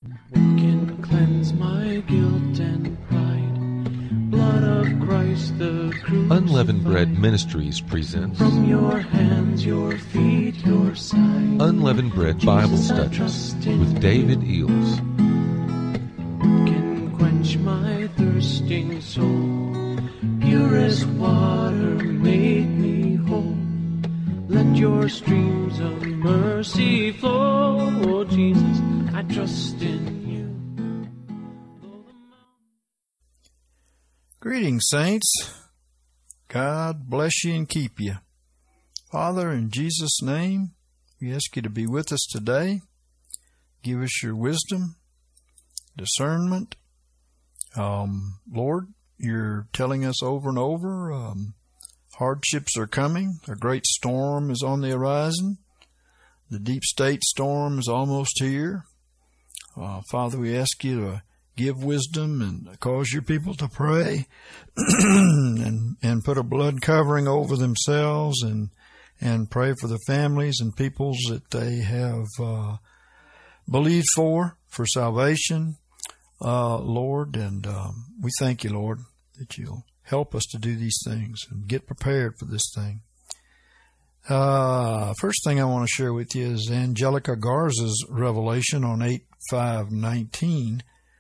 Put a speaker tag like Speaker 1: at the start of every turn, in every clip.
Speaker 1: What can cleanse my guilt and pride? Blood of Christ the crucified.
Speaker 2: Unleavened Bread Ministries presents
Speaker 1: From your hands, your feet, your side.
Speaker 2: Unleavened Bread Bible Studies with David Eels.
Speaker 1: What can quench my thirsting soul? Pure as water made me whole. Let your streams of mercy flow. Oh, Jesus, I trust in you.
Speaker 3: Greetings, saints. God bless you and keep you. Father, in Jesus' name, we ask you to be with us today. Give us your wisdom, discernment. Lord, you're telling us over and over, hardships are coming. A great storm is on the horizon. The deep state storm is almost here. Father, we ask you to give wisdom and cause your people to pray and put a blood covering over themselves and pray for the families and peoples that they have believed for salvation, Lord. And we thank you, Lord, that you'll help us to do these things and get prepared for this thing. First thing I want to share with you is Angelica Garza's revelation on 8/5/19,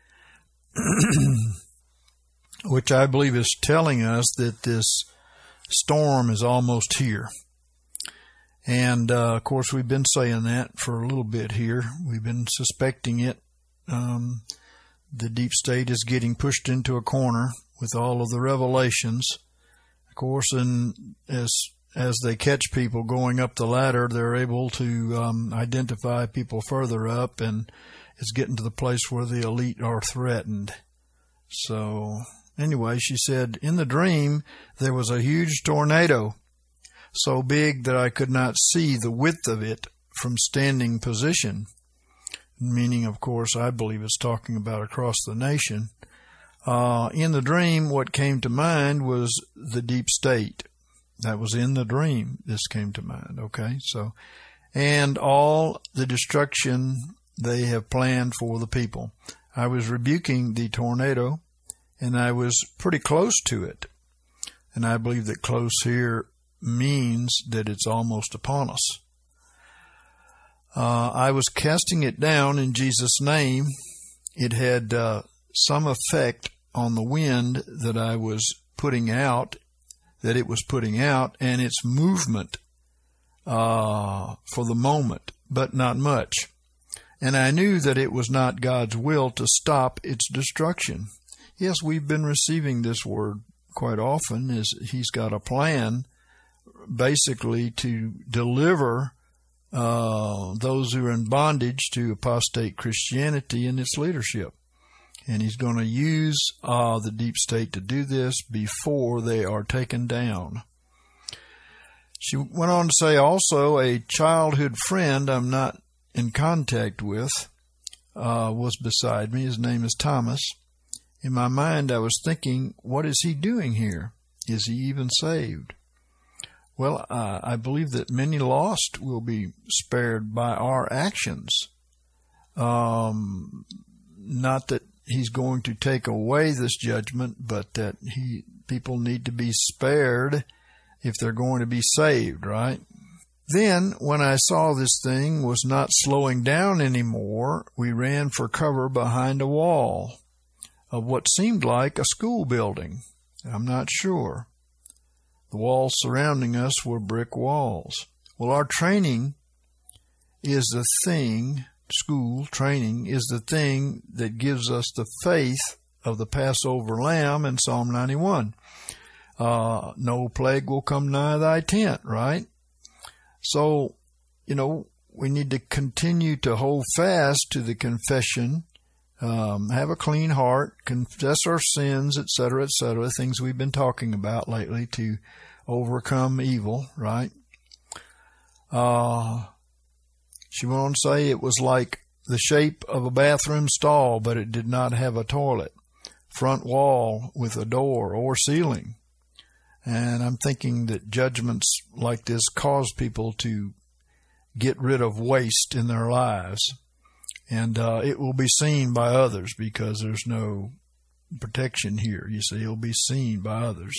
Speaker 3: which I believe is telling us that this storm is almost here. And, of course, we've been saying that for a little bit here. We've been suspecting it. The deep state is getting pushed into a corner with all of the revelations. Of course, and as they catch people going up the ladder, they're able to identify people further up, and it's getting to the place where the elite are threatened. So, anyway, she said, in the dream, there was a huge tornado, so big that I could not see the width of it from standing position. Meaning, of course, I believe it's talking about across the nation. In the dream, what came to mind was the deep state. That was in the dream. This came to mind. Okay. So, and all the destruction they have planned for the people. I was rebuking the tornado, and I was pretty close to it. And I believe that close here means that it's almost upon us. I was casting it down in Jesus' name. It had some effect on the wind that I was putting out, that it was putting out, and its movement for the moment, but not much. And I knew that it was not God's will to stop its destruction. Yes, we've been receiving this word quite often, as He's got a plan basically to deliver those who are in bondage to apostate Christianity and its leadership. And He's going to use the deep state to do this before they are taken down. She went on to say also, a childhood friend I'm not in contact with was beside me. His name is Thomas. In my mind, I was thinking, what is he doing here? Is he even saved? Well, I believe that many lost will be spared by our actions. Not that He's going to take away this judgment, but that people need to be spared if they're going to be saved, right? Then, when I saw this thing was not slowing down anymore, we ran for cover behind a wall of what seemed like a school building. I'm not sure. The walls surrounding us were brick walls. Well, our training is the thing, school training is the thing that gives us the faith of the Passover lamb in Psalm 91. No plague will come nigh thy tent, right? So, we need to continue to hold fast to the confession, have a clean heart, confess our sins, etc., things we've been talking about lately to overcome evil, right? She went on to say it was like the shape of a bathroom stall, but it did not have a toilet, front wall with a door or ceiling. And I'm thinking that judgments like this cause people to get rid of waste in their lives. And it will be seen by others because there's no protection here. You see, it'll be seen by others.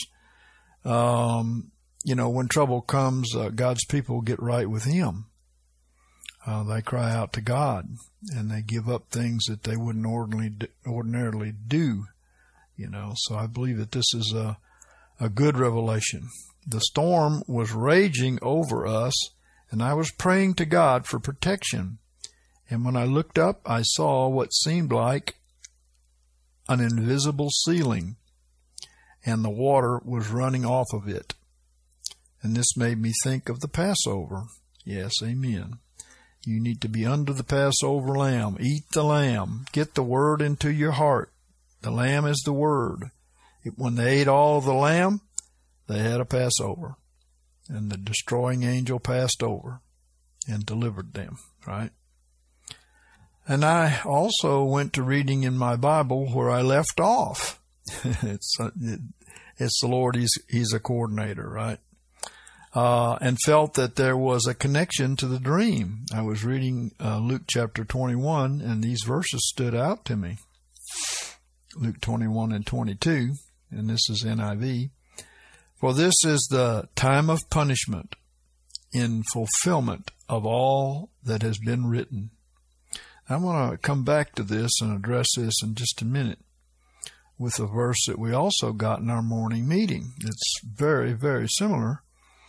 Speaker 3: When trouble comes, God's people get right with Him. They cry out to God, and they give up things that they wouldn't ordinarily do. So I believe that this is a good revelation. The storm was raging over us, and I was praying to God for protection. And when I looked up, I saw what seemed like an invisible ceiling, and the water was running off of it. And this made me think of the Passover. Yes, amen. You need to be under the Passover lamb. Eat the lamb. Get the word into your heart. The lamb is the word. When they ate all of the lamb, they had a Passover. And the destroying angel passed over and delivered them, right? And I also went to reading in my Bible where I left off. It's the Lord. He's a coordinator, right? And felt that there was a connection to the dream. I was reading Luke chapter 21, and these verses stood out to me. Luke 21 and 22, and this is NIV. For this is the time of punishment in fulfillment of all that has been written. I want to come back to this and address this in just a minute with a verse that we also got in our morning meeting. It's very, very similar.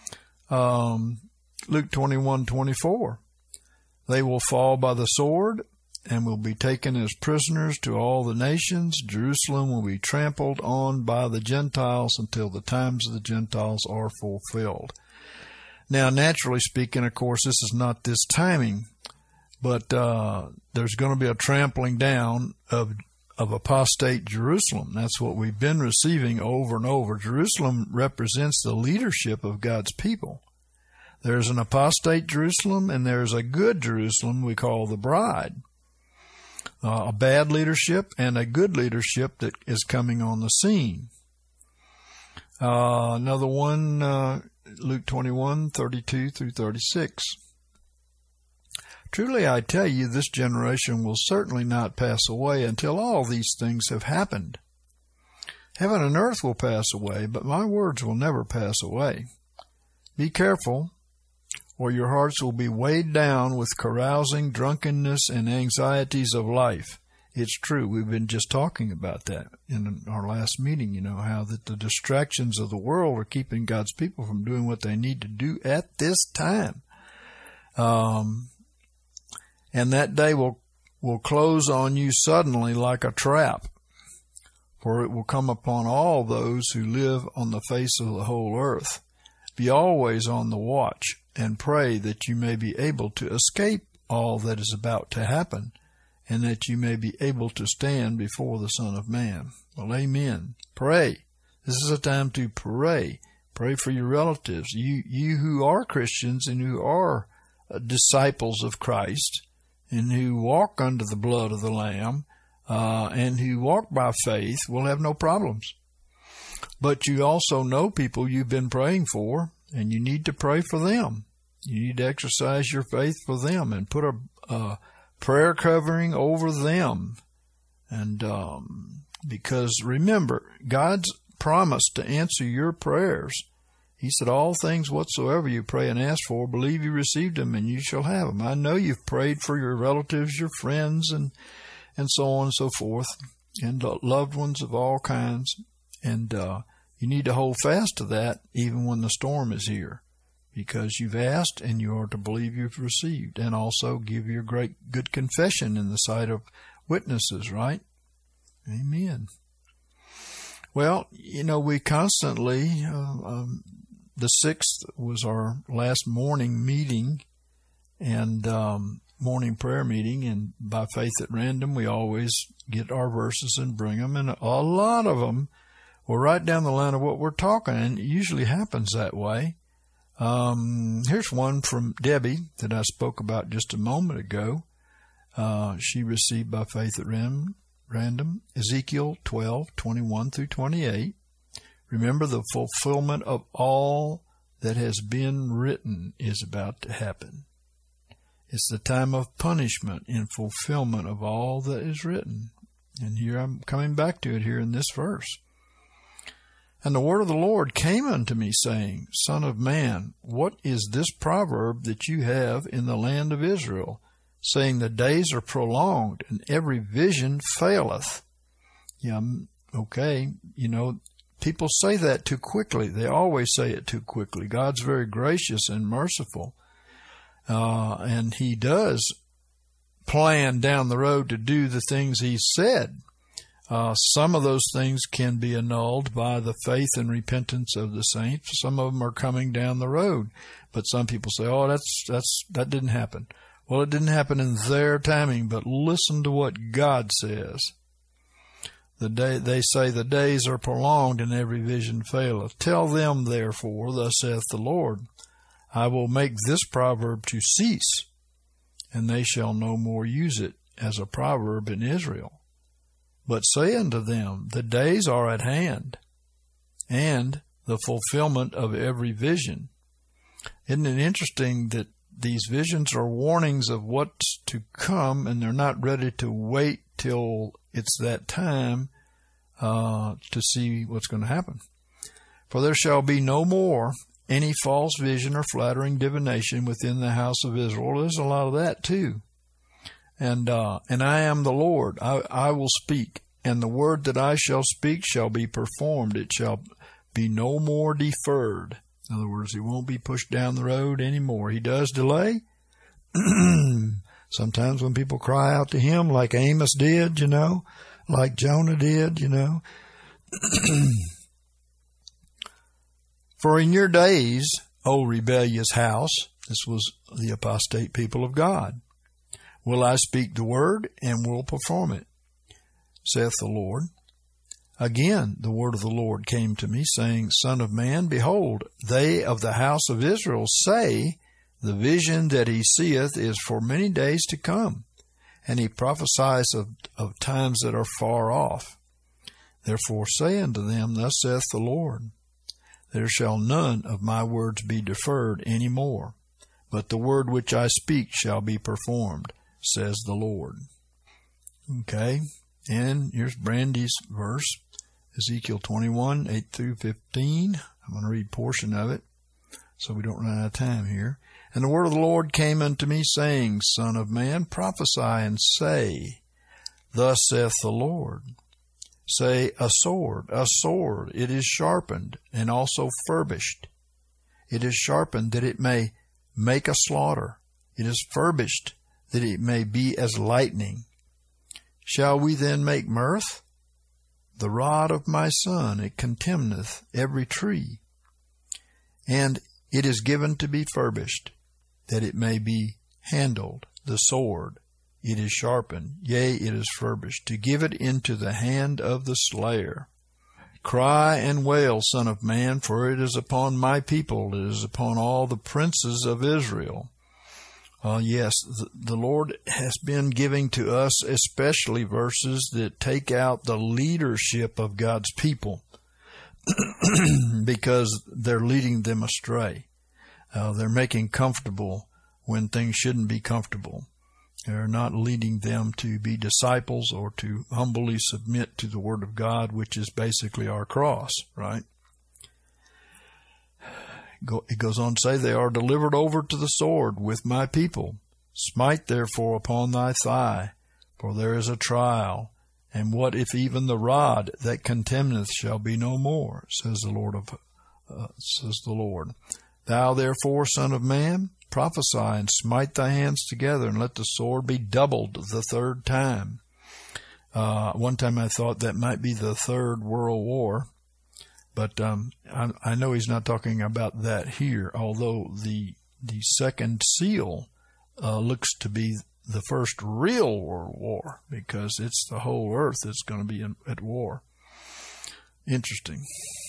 Speaker 3: Luke 21:24. They will fall by the sword and will be taken as prisoners to all the nations. Jerusalem will be trampled on by the Gentiles until the times of the Gentiles are fulfilled. Now, naturally speaking, of course, this is not this timing, but there's going to be a trampling down of apostate Jerusalem. That's what we've been receiving over and over. Jerusalem represents the leadership of God's people. There's an apostate Jerusalem, and there's a good Jerusalem we call the bride. A bad leadership and a good leadership that is coming on the scene. Another one, Luke 21:32 through 36. Truly I tell you, this generation will certainly not pass away until all these things have happened. Heaven and earth will pass away, but my words will never pass away. Be careful, or your hearts will be weighed down with carousing, drunkenness, and anxieties of life. It's true. We've been just talking about that in our last meeting, how that the distractions of the world are keeping God's people from doing what they need to do at this time. And that day will close on you suddenly like a trap, for it will come upon all those who live on the face of the whole earth. Be always on the watch, and pray that you may be able to escape all that is about to happen, and that you may be able to stand before the Son of Man. Well, amen. Pray. This is a time to pray. Pray for your relatives. You who are Christians and who are disciples of Christ, and who walk under the blood of the Lamb, and who walk by faith, will have no problems. But you also know people you've been praying for, and you need to pray for them. You need to exercise your faith for them and put a prayer covering over them. And because remember, God's promised to answer your prayers. He said, all things whatsoever you pray and ask for, believe you received them, and you shall have them. I know you've prayed for your relatives, your friends, and so on and so forth, and loved ones of all kinds. And you need to hold fast to that even when the storm is here, because you've asked and you are to believe you've received, and also give your great good confession in the sight of witnesses, right? Amen. Well, we constantly, the 6th was our last morning meeting and morning prayer meeting, and by faith at random, we always get our verses and bring them, and a lot of them were right down the line of what we're talking, and it usually happens that way. Here's one from Debbie that I spoke about just a moment ago. She received by faith at random, Ezekiel 12:21 through 28. Remember, the fulfillment of all that has been written is about to happen. It's the time of punishment in fulfillment of all that is written. And here I'm coming back to it here in this verse. And the word of the Lord came unto me, saying, Son of man, what is this proverb that you have in the land of Israel, saying the days are prolonged, and every vision faileth? Yeah, okay, people say that too quickly. They always say it too quickly. God's very gracious and merciful, and He does plan down the road to do the things He said. Some of those things can be annulled by the faith and repentance of the saints. Some of them are coming down the road. But some people say, oh, that didn't happen. Well, it didn't happen in their timing, but listen to what God says. They say the days are prolonged and every vision faileth. Tell them, therefore, thus saith the Lord, I will make this proverb to cease, and they shall no more use it as a proverb in Israel. But say unto them, the days are at hand, and the fulfillment of every vision. Isn't it interesting that these visions are warnings of what's to come, and they're not ready to wait till it's that time to see what's going to happen? For there shall be no more any false vision or flattering divination within the house of Israel. There's a lot of that too. And I am the Lord. I will speak, and the word that I shall speak shall be performed. It shall be no more deferred. In other words, He won't be pushed down the road anymore. He does delay. Sometimes when people cry out to Him, like Amos did, like Jonah did, For in your days, O rebellious house, this was the apostate people of God, will I speak the word, and will perform it, saith the Lord. Again the word of the Lord came to me, saying, Son of man, behold, they of the house of Israel say, the vision that he seeth is for many days to come, and he prophesies of times that are far off. Therefore say unto them, Thus saith the Lord, there shall none of my words be deferred any more, but the word which I speak shall be performed, says the Lord. Okay, and here's Brandy's verse, Ezekiel 21, 8 through 15. I'm going to read a portion of it so we don't run out of time here. And the word of the Lord came unto me, saying, Son of man, prophesy and say, Thus saith the Lord. Say, a sword, it is sharpened, and also furbished. It is sharpened that it may make a slaughter. It is furbished that it may be as lightning. Shall we then make mirth? The rod of my son, it contemneth every tree. And it is given to be furbished, that it may be handled, the sword. It is sharpened, yea, it is furbished, to give it into the hand of the slayer. Cry and wail, Son of man, for it is upon my people, it is upon all the princes of Israel. Yes, the Lord has been giving to us especially verses that take out the leadership of God's people because they're leading them astray. They're making comfortable when things shouldn't be comfortable. They're not leading them to be disciples or to humbly submit to the Word of God, which is basically our cross, right? It goes on to say, they are delivered over to the sword with my people. Smite therefore upon thy thigh, for there is a trial. And what if even the rod that contemneth shall be no more, says the Lord. Thou therefore, Son of man, prophesy and smite thy hands together, and let the sword be doubled the third time. One time I thought that might be the Third World War, but I know he's not talking about that here, although the second seal looks to be the first real world war, because it's the whole earth that's going to be at war. Interesting.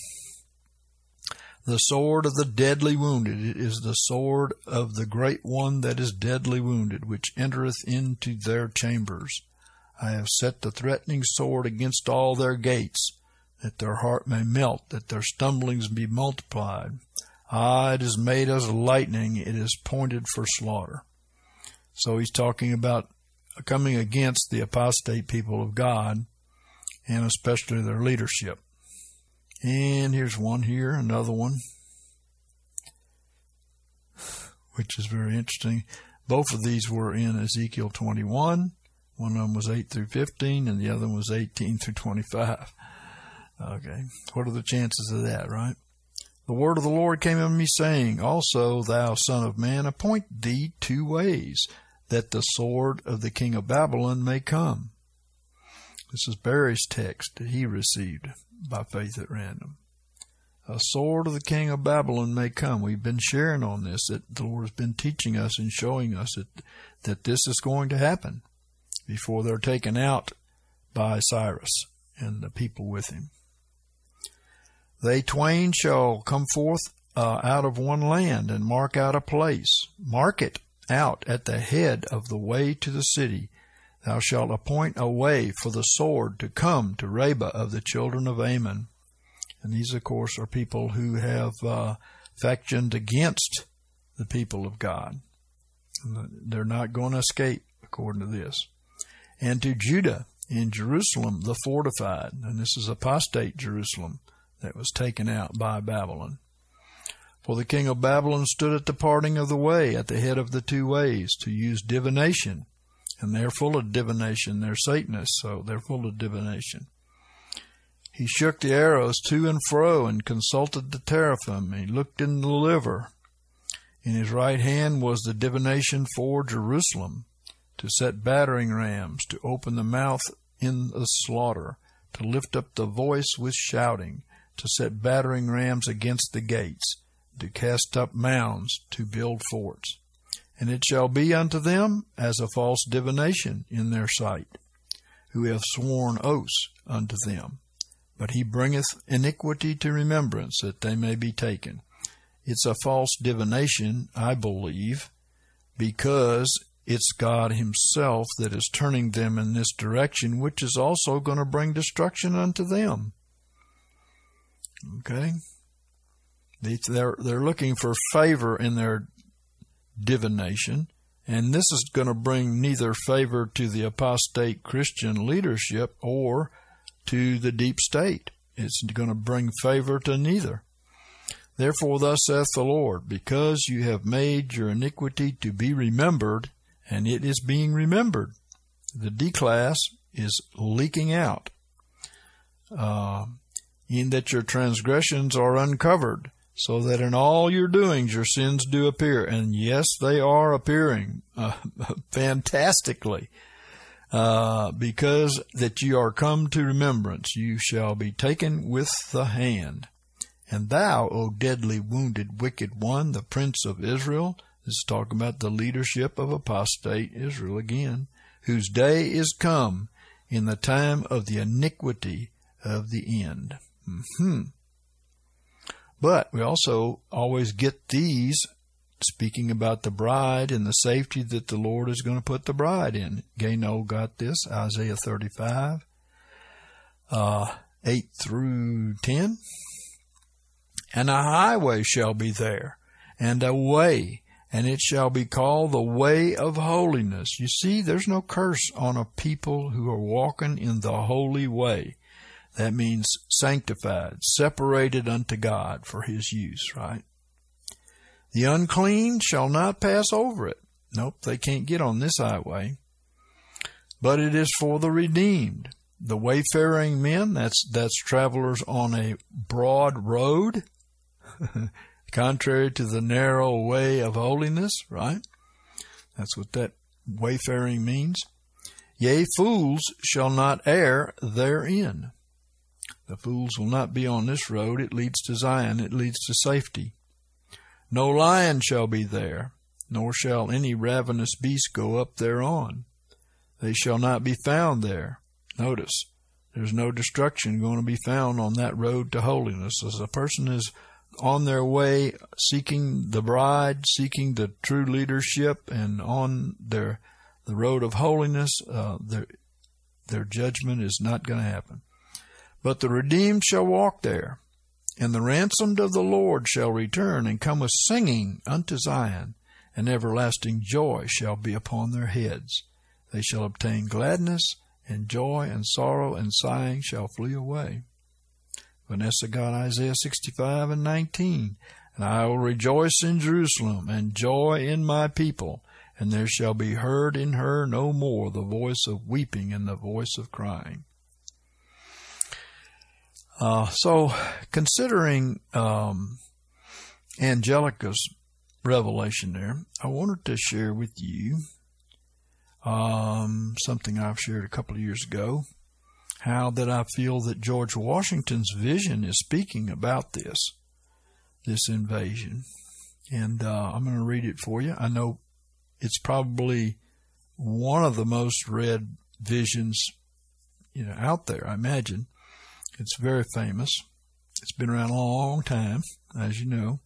Speaker 3: The sword of the deadly wounded, it is the sword of the great one that is deadly wounded, which entereth into their chambers. I have set the threatening sword against all their gates, that their heart may melt, that their stumblings be multiplied. It is made as lightning, it is pointed for slaughter. So he's talking about coming against the apostate people of God, and especially their leadership. And here's one here, another one, which is very interesting. Both of these were in Ezekiel 21. One of them was 8 through 15, and the other one was 18 through 25. Okay, what are the chances of that, right? The word of the Lord came unto me, saying, Also, thou son of man, appoint thee 2 ways, that the sword of the king of Babylon may come. This is Barry's text that he received by faith at random. A sword of the king of Babylon may come. We've been sharing on this, that the Lord has been teaching us and showing us that this is going to happen before they're taken out by Cyrus and the people with him. They twain shall come forth out of one land, and mark out a place. Mark it out at the head of the way to the city. Thou shalt appoint a way for the sword to come to Rabbah of the children of Ammon. And these, of course, are people who have factioned against the people of God. They're not going to escape, according to this. And to Judah in Jerusalem, the fortified. And this is apostate Jerusalem that was taken out by Babylon. For the king of Babylon stood at the parting of the way, at the head of the 2 ways, to use divination. And they're full of divination. They're Satanists, so they're full of divination. He shook the arrows to and fro, and consulted the teraphim. He looked in the liver. In his right hand was the divination for Jerusalem, to set battering rams, to open the mouth in the slaughter, to lift up the voice with shouting, to set battering rams against the gates, to cast up mounds, to build forts. And it shall be unto them as a false divination in their sight, who have sworn oaths unto them. But he bringeth iniquity to remembrance, that they may be taken. It's a false divination, I believe, because it's God himself that is turning them in this direction, which is also going to bring destruction unto them. Okay? They're looking for favor in their divination, and this is going to bring neither favor to the apostate Christian leadership or to the deep state. It's going to bring favor to neither. Therefore thus saith the Lord, because you have made your iniquity to be remembered, and it is being remembered. The D-class is leaking out. In that your transgressions are uncovered, so that in all your doings your sins do appear. And yes, they are appearing fantastically. Because that you are come to remembrance, you shall be taken with the hand. And thou, O deadly wounded wicked one, the prince of Israel, this is talking about the leadership of apostate Israel again, whose day is come in the time of the iniquity of the end. But we also always get these speaking about the bride and the safety that the Lord is going to put the bride in. Gano got this, Isaiah 35, 8 through 10. And a highway shall be there, and a way, and it shall be called the way of holiness. You see, there's no curse on a people who are walking in the holy way. That means sanctified, separated unto God for his use, right? The unclean shall not pass over it. Nope, they can't get on this highway. But it is for the redeemed. The wayfaring men, that's travelers on a broad road, contrary to the narrow way of holiness, right? That's what that wayfaring means. Yea, fools shall not err therein. The fools will not be on this road. It leads to Zion. It leads to safety. No lion shall be there, nor shall any ravenous beast go up thereon. They shall not be found there. Notice, there's no destruction going to be found on that road to holiness. As a person is on their way seeking the bride, seeking the true leadership, and on the road of holiness, their judgment is not going to happen. But the redeemed shall walk there, and the ransomed of the Lord shall return and come with singing unto Zion, and everlasting joy shall be upon their heads. They shall obtain gladness, and joy and sorrow and sighing shall flee away. Vanessa got Isaiah 65:19. And I will rejoice in Jerusalem, and joy in my people, and there shall be heard in her no more the voice of weeping and the voice of crying. So considering Angelica's revelation there, I wanted to share with you something I've shared a couple of years ago, how that I feel that George Washington's vision is speaking about this invasion. And I'm going to read it for you. I know it's probably one of the most read visions out there, I imagine. It's very famous. It's been around a long time, as you know.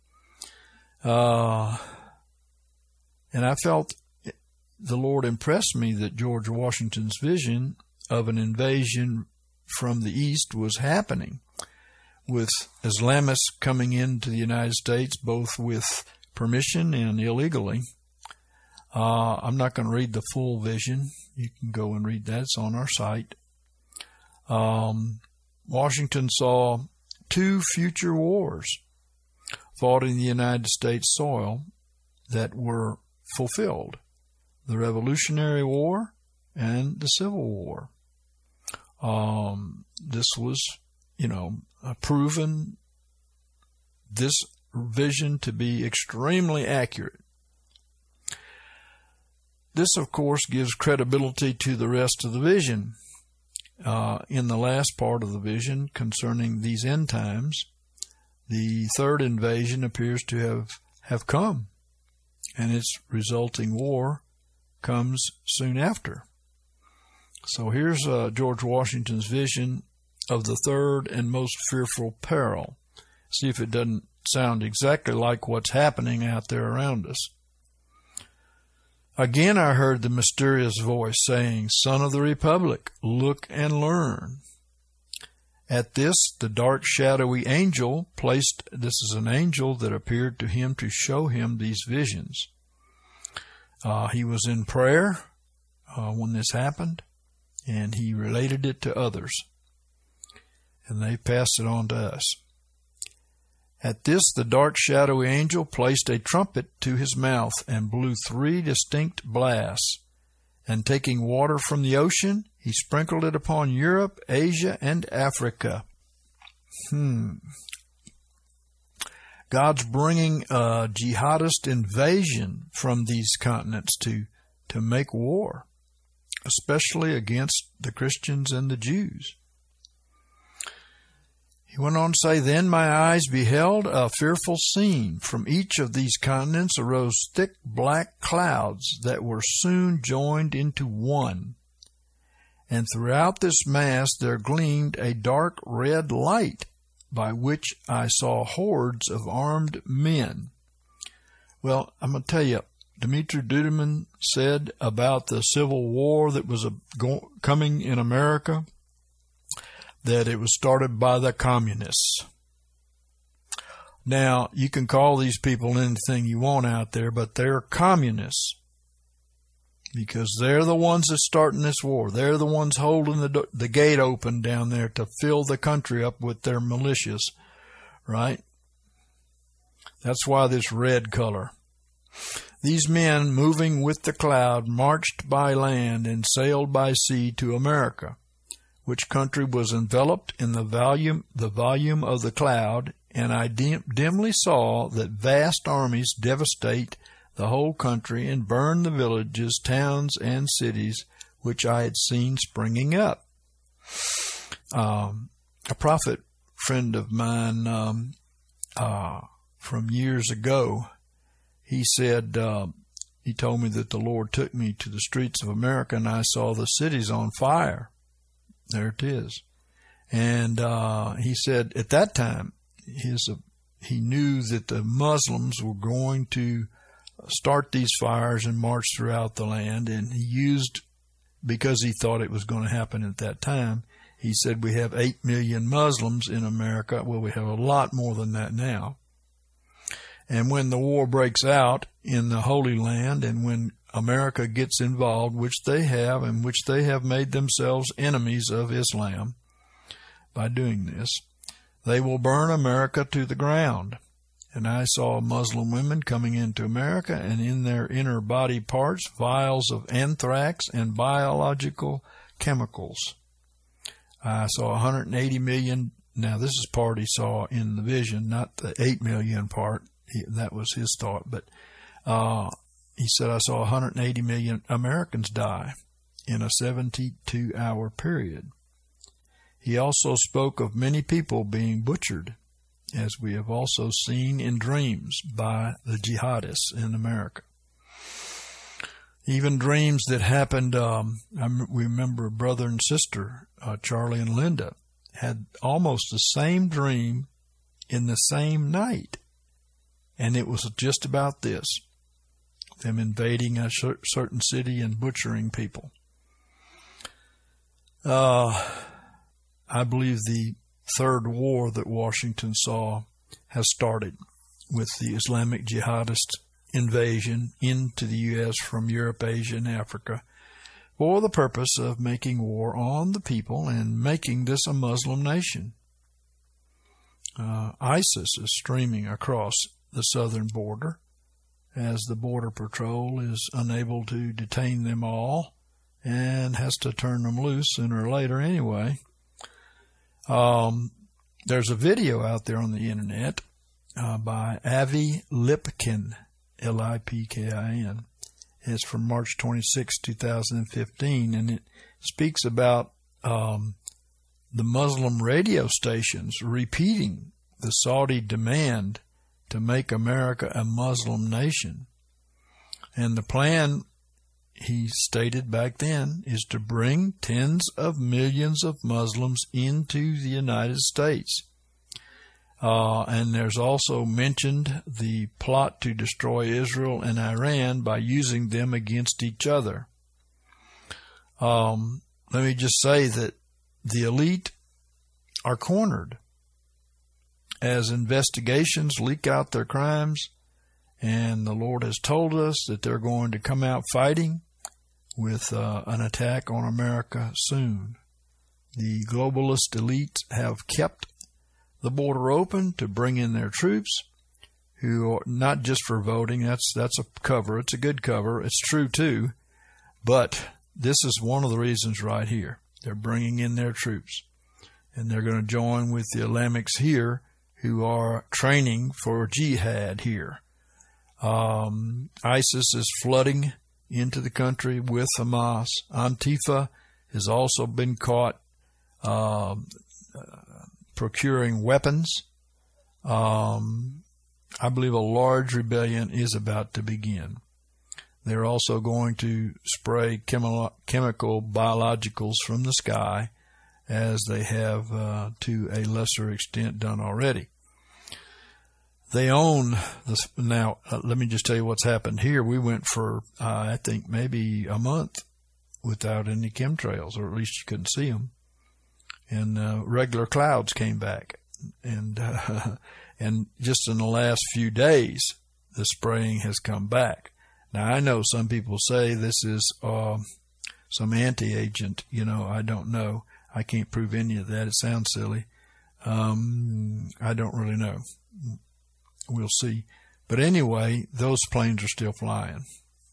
Speaker 3: And I felt the Lord impressed me that George Washington's vision of an invasion from the east was happening, with Islamists coming into the United States, both with permission and illegally. I'm not going to read the full vision. You can go and read that. It's on our site. Washington saw 2 future wars fought in the United States soil that were fulfilled: the Revolutionary War and the Civil War. This was, proven this vision to be extremely accurate. This, of course, gives credibility to the rest of the vision. In the last part of the vision concerning these end times, the third invasion appears to have come, and its resulting war comes soon after. So here's George Washington's vision of the third and most fearful peril. See if it doesn't sound exactly like what's happening out there around us. Again I heard the mysterious voice saying, "Son of the Republic, look and learn." At this, the dark, shadowy angel placed, this is an angel that appeared to him to show him these visions. He was in prayer when this happened, and he related it to others, and they passed it on to us. At this, the dark, shadowy angel placed a trumpet to his mouth and blew 3 distinct blasts. And taking water from the ocean, he sprinkled it upon Europe, Asia, and Africa. God's bringing a jihadist invasion from these continents to make war, especially against the Christians and the Jews. He went on to say, "Then my eyes beheld a fearful scene. From each of these continents arose thick black clouds that were soon joined into one. And throughout this mass there gleamed a dark red light, by which I saw hordes of armed men." Well, I'm going to tell you, Dmitri Duduman said about the Civil War that was coming in America, that it was started by the communists. Now, you can call these people anything you want out there, but they're communists, because they're the ones that's starting this war. They're the ones holding the gate open down there to fill the country up with their militias, right? That's why this red color. These men, moving with the cloud, marched by land and sailed by sea to America, which country was enveloped in the volume of the cloud, and I dimly saw that vast armies devastate the whole country and burn the villages, towns, and cities which I had seen springing up. A prophet friend of mine from years ago, he said, he told me that the Lord took me to the streets of America and I saw the cities on fire. There it is. And he said at that time, he knew that the Muslims were going to start these fires and march throughout the land. And he used, because he thought it was going to happen at that time, he said, we have 8 million Muslims in America. Well, we have a lot more than that now. And when the war breaks out in the Holy Land, and when America gets involved, which they have, and which they have made themselves enemies of Islam by doing this, they will burn America to the ground. And I saw Muslim women coming into America, and in their inner body parts, vials of anthrax and biological chemicals. I saw 180 million. Now, this is part he saw in the vision, not the 8 million part. That was his thought. But he said, I saw 180 million Americans die in a 72-hour period. He also spoke of many people being butchered, as we have also seen in dreams by the jihadists in America. Even dreams that happened, we remember a brother and sister, Charlie and Linda, had almost the same dream in the same night. And it was just about this, them invading a certain city and butchering people. I believe the third war that Washington saw has started with the Islamic jihadist invasion into the U.S. from Europe, Asia, and Africa for the purpose of making war on the people and making this a Muslim nation. ISIS is streaming across the southern border as the Border Patrol is unable to detain them all and has to turn them loose sooner or later anyway. There's a video out there on the internet by Avi Lipkin, Lipkin. It's from March 26, 2015, and it speaks about the Muslim radio stations repeating the Saudi demand to make America a Muslim nation. And the plan, he stated back then, is to bring tens of millions of Muslims into the United States. And there's also mentioned the plot to destroy Israel and Iran by using them against each other. Let me just say that the elite are cornered as investigations leak out their crimes, and the Lord has told us that they're going to come out fighting with an attack on America soon. The globalist elites have kept the border open to bring in their troops, who are not just for voting. That's a cover. It's a good cover. It's true too, but this is one of the reasons right here. They're bringing in their troops, and they're going to join with the Islamics here, who are training for jihad here. ISIS is flooding into the country with Hamas. Antifa has also been caught procuring weapons. I believe a large rebellion is about to begin. They're also going to spray chemical biologicals from the sky, as they have to a lesser extent done already. They own this. Now, let me just tell you what's happened here. We went for, I think, maybe a month without any chemtrails, or at least you couldn't see them. And regular clouds came back. And just in the last few days, the spraying has come back. Now, I know some people say this is some anti-agent. I don't know. I can't prove any of that. It sounds silly. I don't really know. We'll see. But anyway, those planes are still flying.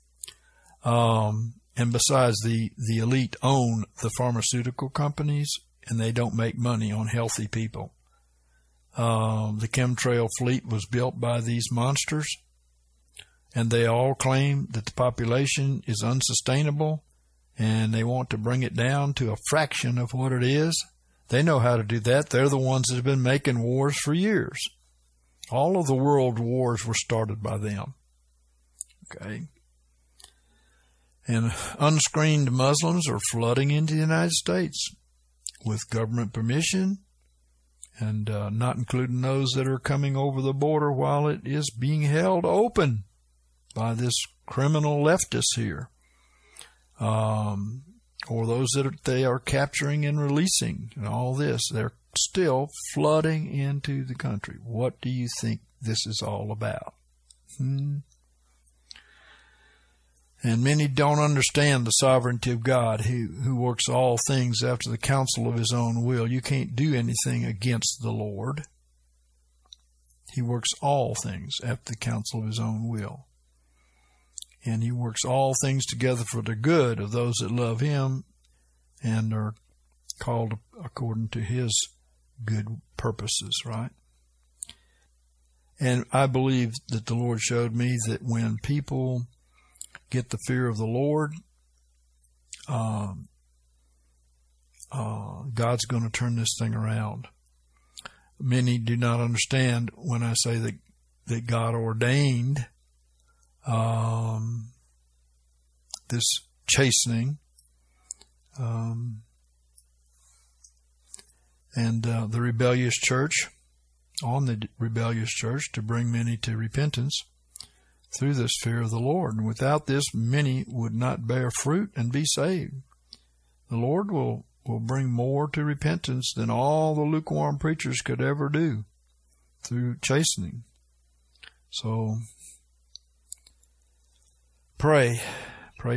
Speaker 3: And besides, the elite own the pharmaceutical companies, and they don't make money on healthy people. The chemtrail fleet was built by these monsters, and they all claim that the population is unsustainable, and they want to bring it down to a fraction of what it is. They know how to do that. They're the ones that have been making wars for years. All of the world wars were started by them. Okay. And unscreened Muslims are flooding into the United States with government permission, and not including those that are coming over the border while it is being held open by this criminal leftist here, or those that they are capturing and releasing, and all this. They're still flooding into the country. What do you think this is all about? And many don't understand the sovereignty of God, who works all things after the counsel of his own will. You can't do anything against the Lord. He works all things after the counsel of his own will. And he works all things together for the good of those that love him and are called according to his good purposes, right? And I believe that the Lord showed me that when people get the fear of the Lord, God's going to turn this thing around. Many do not understand when I say that God ordained this chastening, and the rebellious church, on the rebellious church, to bring many to repentance through this fear of the Lord. And without this, many would not bear fruit and be saved. The Lord will bring more to repentance than all the lukewarm preachers could ever do through chastening. So, pray. Pray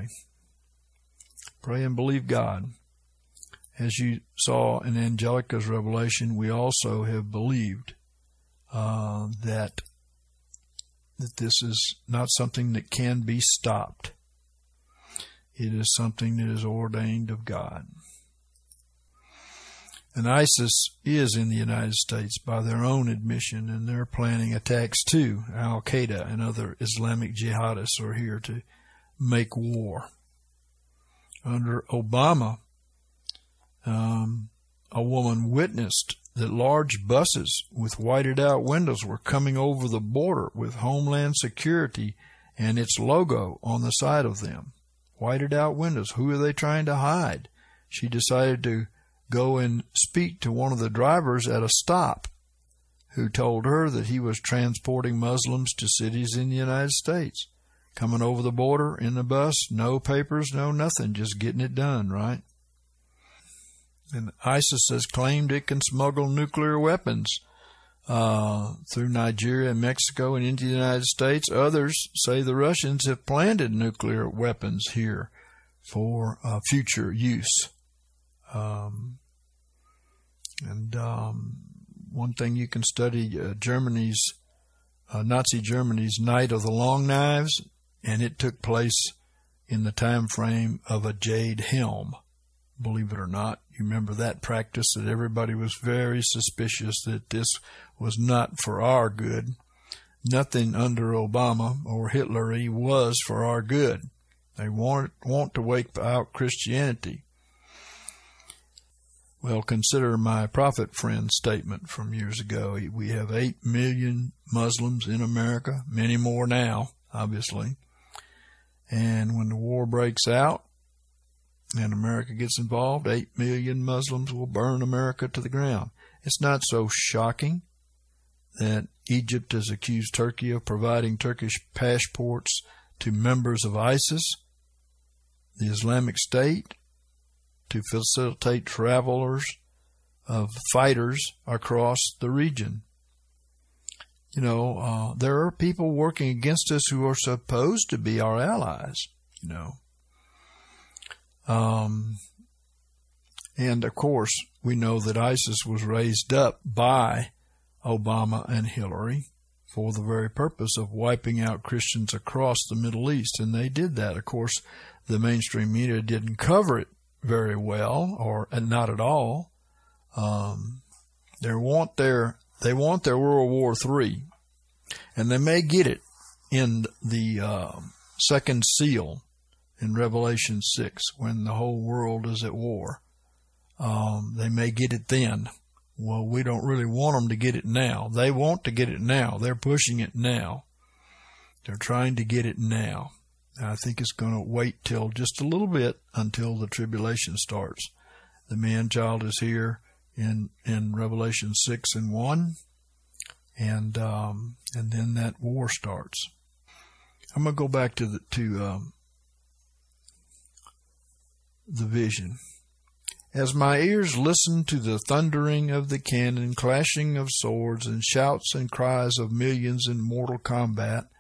Speaker 3: and believe God. As you saw in Angelica's revelation, we also have believed that this is not something that can be stopped. It is something that is ordained of God. And ISIS is in the United States by their own admission, and they're planning attacks too. Al-Qaeda and other Islamic jihadists are here to make war. Under Obama, a woman witnessed that large buses with whited out windows were coming over the border with Homeland Security and its logo on the side of them. Whited out windows. Who are they trying to hide? She decided to go and speak to one of the drivers at a stop, who told her that he was transporting Muslims to cities in the United States. Coming over the border in the bus, no papers, no nothing, just getting it done, right? And ISIS has claimed it can smuggle nuclear weapons through Nigeria and Mexico and into the United States. Others say the Russians have planted nuclear weapons here for future use. One thing you can study, Nazi Germany's Night of the Long Knives, and it took place in the time frame of a jade helm. Believe it or not, you remember that practice, that everybody was very suspicious that this was not for our good. Nothing under Obama or Hitler was for our good. They want to wipe out Christianity. Well, consider my prophet friend statement from years ago. We have 8 million Muslims in America, many more now, obviously. And when the war breaks out and America gets involved, 8 million Muslims will burn America to the ground. It's not so shocking that Egypt has accused Turkey of providing Turkish passports to members of ISIS, the Islamic State, to facilitate travelers of fighters across the region. You know, there are people working against us who are supposed to be our allies, you know. And of course, we know that ISIS was raised up by Obama and Hillary for the very purpose of wiping out Christians across the Middle East. And they did that. Of course, the mainstream media didn't cover it very well, or not at all. They want their World War III, and they may get it in the second seal in Revelation 6, when the whole world is at war. They may get it then. Well, we don't really want them to get it now. They want to get it now. They're pushing it now. They're trying to get it now. I think it's going to wait till just a little bit until the tribulation starts. The man-child is here in Revelation 6:1, and then that war starts. I'm going to go back to the vision. As my ears listened to the thundering of the cannon, clashing of swords, and shouts and cries of millions in mortal combat,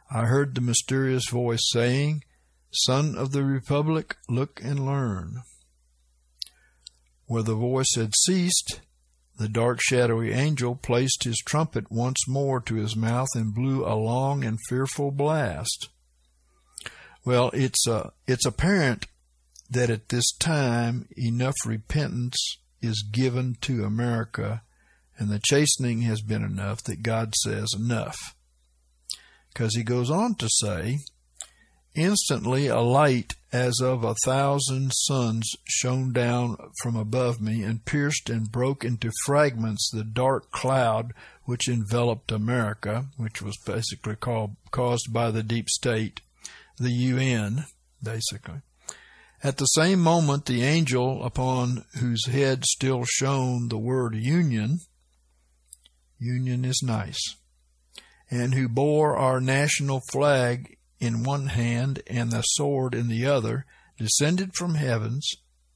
Speaker 3: I heard the mysterious voice saying, "Son of the Republic, look and learn." Where the voice had ceased, the dark shadowy angel placed his trumpet once more to his mouth and blew a long and fearful blast. Well, it's apparent that at this time enough repentance is given to America, and the chastening has been enough that God says enough. Because he goes on to say, "Instantly a light as of 1,000 suns shone down from above me and pierced and broke into fragments the dark cloud which enveloped America," which was basically caused by the deep state, the UN, basically. At the same moment, the angel upon whose head still shone the word Union, Union is nice, and who bore our national flag in one hand and the sword in the other, descended from heavens,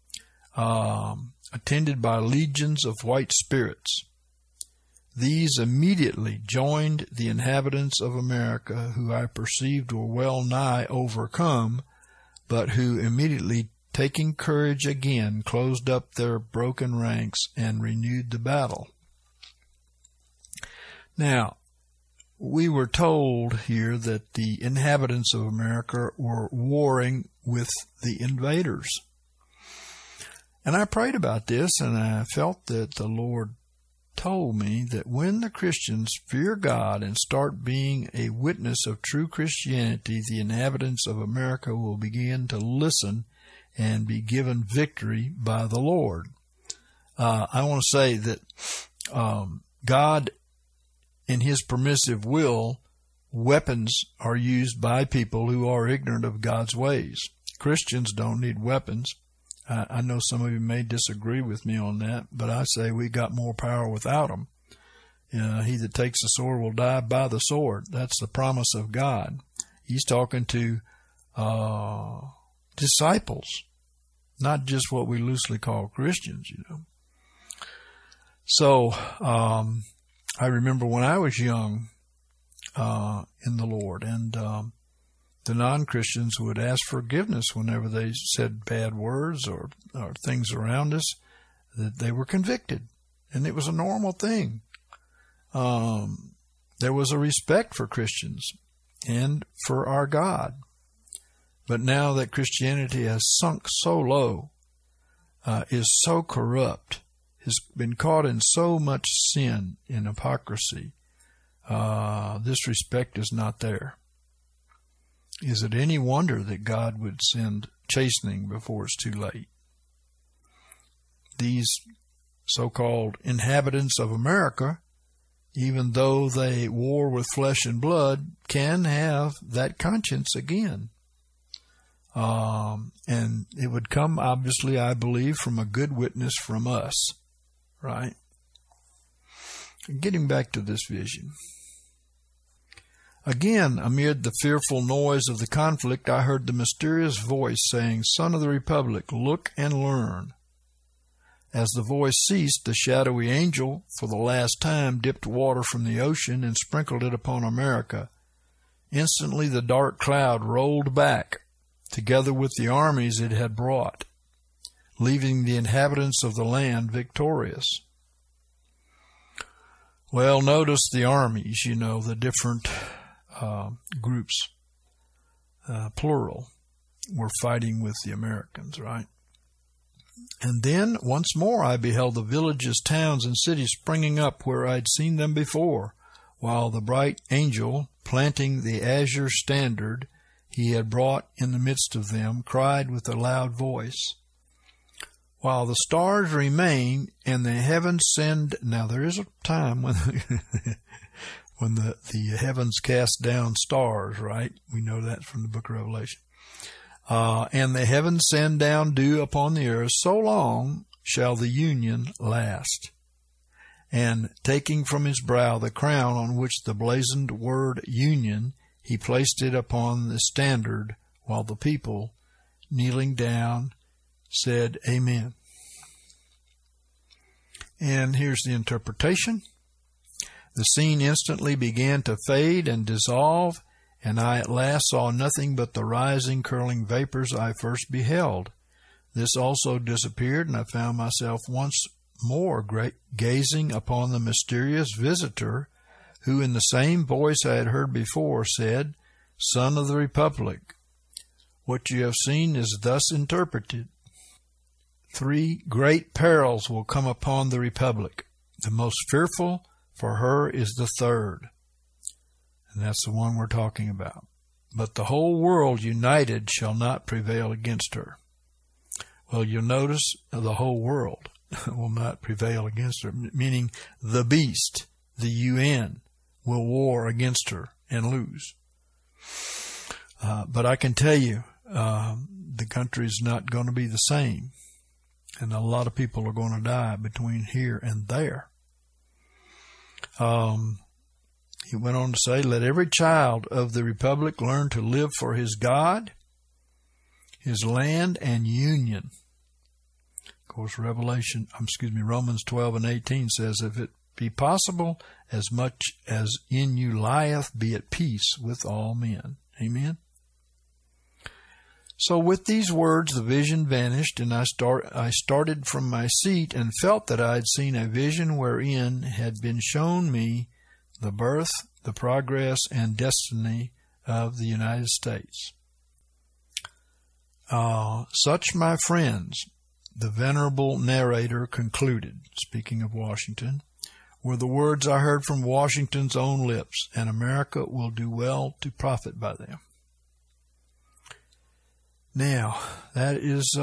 Speaker 3: attended by legions of white spirits. These immediately joined the inhabitants of America, who I perceived were well nigh overcome, but who immediately, taking courage again, closed up their broken ranks and renewed the battle. Now, we were told here that the inhabitants of America were warring with the invaders. And I prayed about this, and I felt that the Lord told me that when the Christians fear God and start being a witness of true Christianity, the inhabitants of America will begin to listen and be given victory by the Lord. I want to say that God, in His permissive will, weapons are used by people who are ignorant of God's ways. Christians don't need weapons. I know some of you may disagree with me on that, but I say we got more power without them. He that takes the sword will die by the sword. That's the promise of God. He's talking to disciples, not just what we loosely call Christians, you know. So I remember when I was young in the Lord, and the non-Christians would ask forgiveness whenever they said bad words or things around us, that they were convicted. And it was a normal thing. There was a respect for Christians and for our God. But now that Christianity has sunk so low, is so corrupt, has been caught in so much sin and hypocrisy, this respect is not there. Is it any wonder that God would send chastening before it's too late? These so-called inhabitants of America, even though they war with flesh and blood, can have that conscience again. And it would come, obviously, I believe, from a good witness from us, right? Getting back to this vision. Again, amid the fearful noise of the conflict, I heard the mysterious voice saying, "Son of the Republic, look and learn." As the voice ceased, the shadowy angel, for the last time, dipped water from the ocean and sprinkled it upon America. Instantly the dark cloud rolled back, together with the armies it had brought, leaving the inhabitants of the land victorious. Well, notice the armies, you know, the different groups, plural, were fighting with the Americans, right? And then, once more, I beheld the villages, towns, and cities springing up where I'd seen them before, while the bright angel, planting the azure standard he had brought in the midst of them, cried with a loud voice, "While the stars remain and the heavens send..." Now, there is a time when when the heavens cast down stars, right? We know that from the book of Revelation. "And the heavens send down dew upon the earth, so long shall the union last." And taking from his brow the crown on which the blazoned word Union, he placed it upon the standard, while the people, kneeling down, said, "Amen." And here's the interpretation. The scene instantly began to fade and dissolve, and I at last saw nothing but the rising, curling vapors I first beheld. This also disappeared, and I found myself once more gazing upon the mysterious visitor, who in the same voice I had heard before said, "Son of the Republic." What you have seen is thus interpreted: 3 great perils will come upon the Republic. The most fearful for her is the third. And that's the one we're talking about. But the whole world united shall not prevail against her. Well, you'll notice the whole world will not prevail against her, meaning the beast, the UN, will war against her and lose. But I can tell you, the country's not going to be the same. And a lot of people are going to die between here and there. He went on to say, "Let every child of the Republic learn to live for his God, his land, and union." Of course, Romans 12:18 says, "If it be possible, as much as in you lieth, be at peace with all men." Amen. So with these words, the vision vanished, and I started from my seat and felt that I had seen a vision wherein had been shown me the birth, the progress, and destiny of the United States. Such, my friends, the venerable narrator concluded, speaking of Washington, were the words I heard from Washington's own lips, and America will do well to profit by them. Now, that is,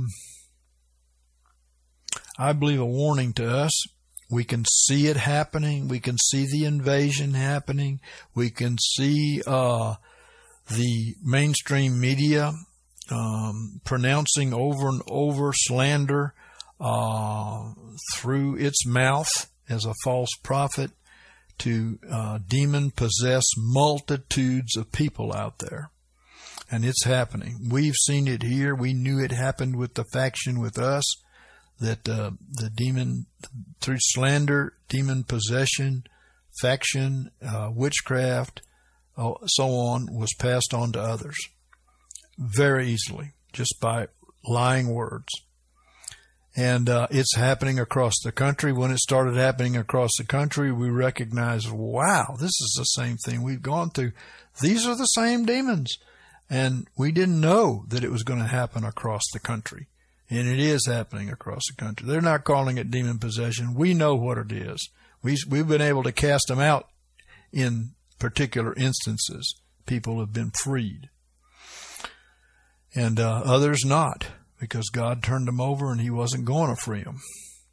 Speaker 3: I believe, a warning to us. We can see it happening. We can see the invasion happening. We can see the mainstream media pronouncing over and over slander through its mouth as a false prophet to demon-possess multitudes of people out there. And it's happening. We've seen it here. We knew it happened with the faction with us, that the demon, through slander, demon possession, faction, witchcraft, so on, was passed on to others very easily, just by lying words. And it's happening across the country. When it started happening across the country, we recognized, wow, this is the same thing we've gone through. These are the same demons. And we didn't know that it was going to happen across the country. And it is happening across the country. They're not calling it demon possession. We know what it is. We've been able to cast them out in particular instances. People have been freed. And others not, because God turned them over and He wasn't going to free them.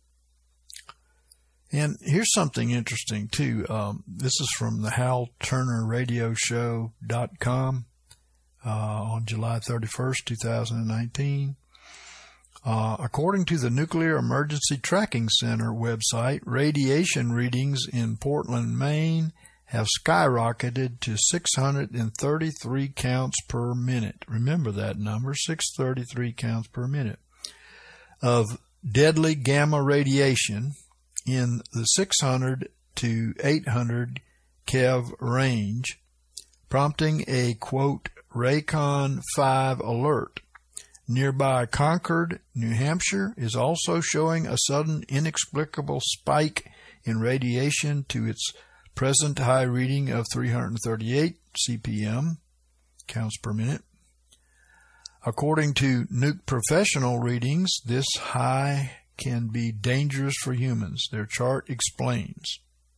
Speaker 3: And here's something interesting, too. This is from the HalTurnerRadioShow.com. On July 31st, 2019. According to the Nuclear Emergency Tracking Center website, radiation readings in Portland, Maine have skyrocketed to 633 counts per minute. Remember that number, 633 counts per minute of deadly gamma radiation in the 600 to 800 keV range, prompting a, quote, Raycon 5 alert. Nearby Concord, New Hampshire, is also showing a sudden inexplicable spike in radiation to its present high reading of 338 CPM, counts per minute. According to Nuke Professional readings, this high can be dangerous for humans. Their chart explains.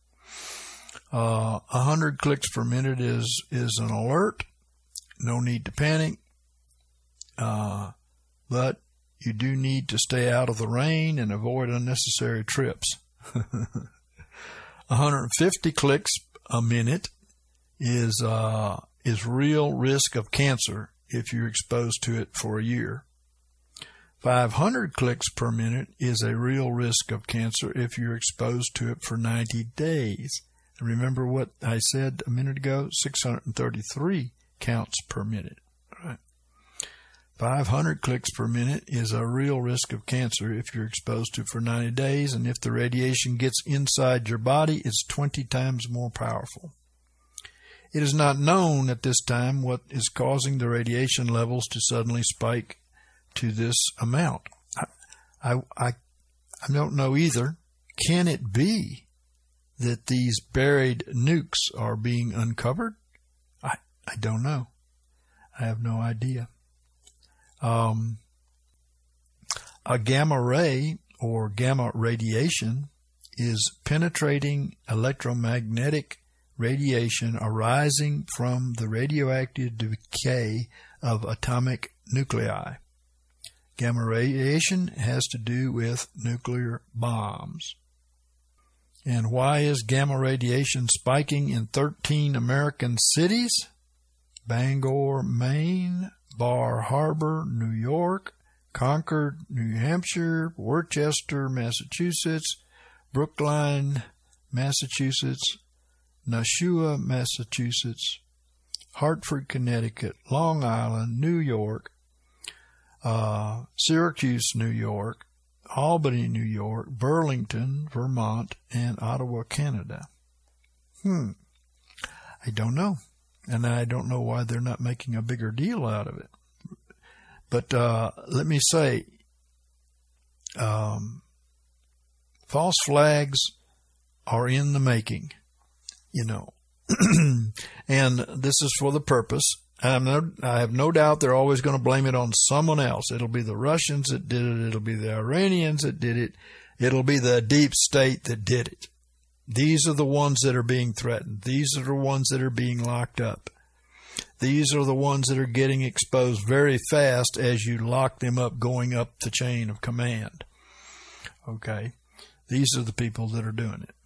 Speaker 3: 100 clicks per minute is an alert. No need to panic, but you do need to stay out of the rain and avoid unnecessary trips. 150 clicks a minute is real risk of cancer if you're exposed to it for a year. 500 clicks per minute is a real risk of cancer if you're exposed to it for 90 days. Remember what I said a minute ago? 633 counts per minute. Right? 500 clicks per minute is a real risk of cancer if you're exposed to it for 90 days, and if the radiation gets inside your body, it's 20 times more powerful. It is not known at this time what is causing the radiation levels to suddenly spike to this amount. I don't know either. Can it be that these buried nukes are being uncovered? I don't know. I have no idea. A gamma ray or gamma radiation is penetrating electromagnetic radiation arising from the radioactive decay of atomic nuclei. Gamma radiation has to do with nuclear bombs. And why is gamma radiation spiking in 13 American cities? Bangor, Maine, Bar Harbor, New York, Concord, New Hampshire, Worcester, Massachusetts, Brookline, Massachusetts, Nashua, Massachusetts, Hartford, Connecticut, Long Island, New York, Syracuse, New York, Albany, New York, Burlington, Vermont, and Ottawa, Canada. I don't know. And I don't know why they're not making a bigger deal out of it. But let me say, false flags are in the making, and this is for the purpose. I have no doubt they're always going to blame it on someone else. It'll be the Russians that did it. It'll be the Iranians that did it. It'll be the deep state that did it. These are the ones that are being threatened. These are the ones that are being locked up. These are the ones that are getting exposed very fast as you lock them up going up the chain of command. Okay? These are the people that are doing it.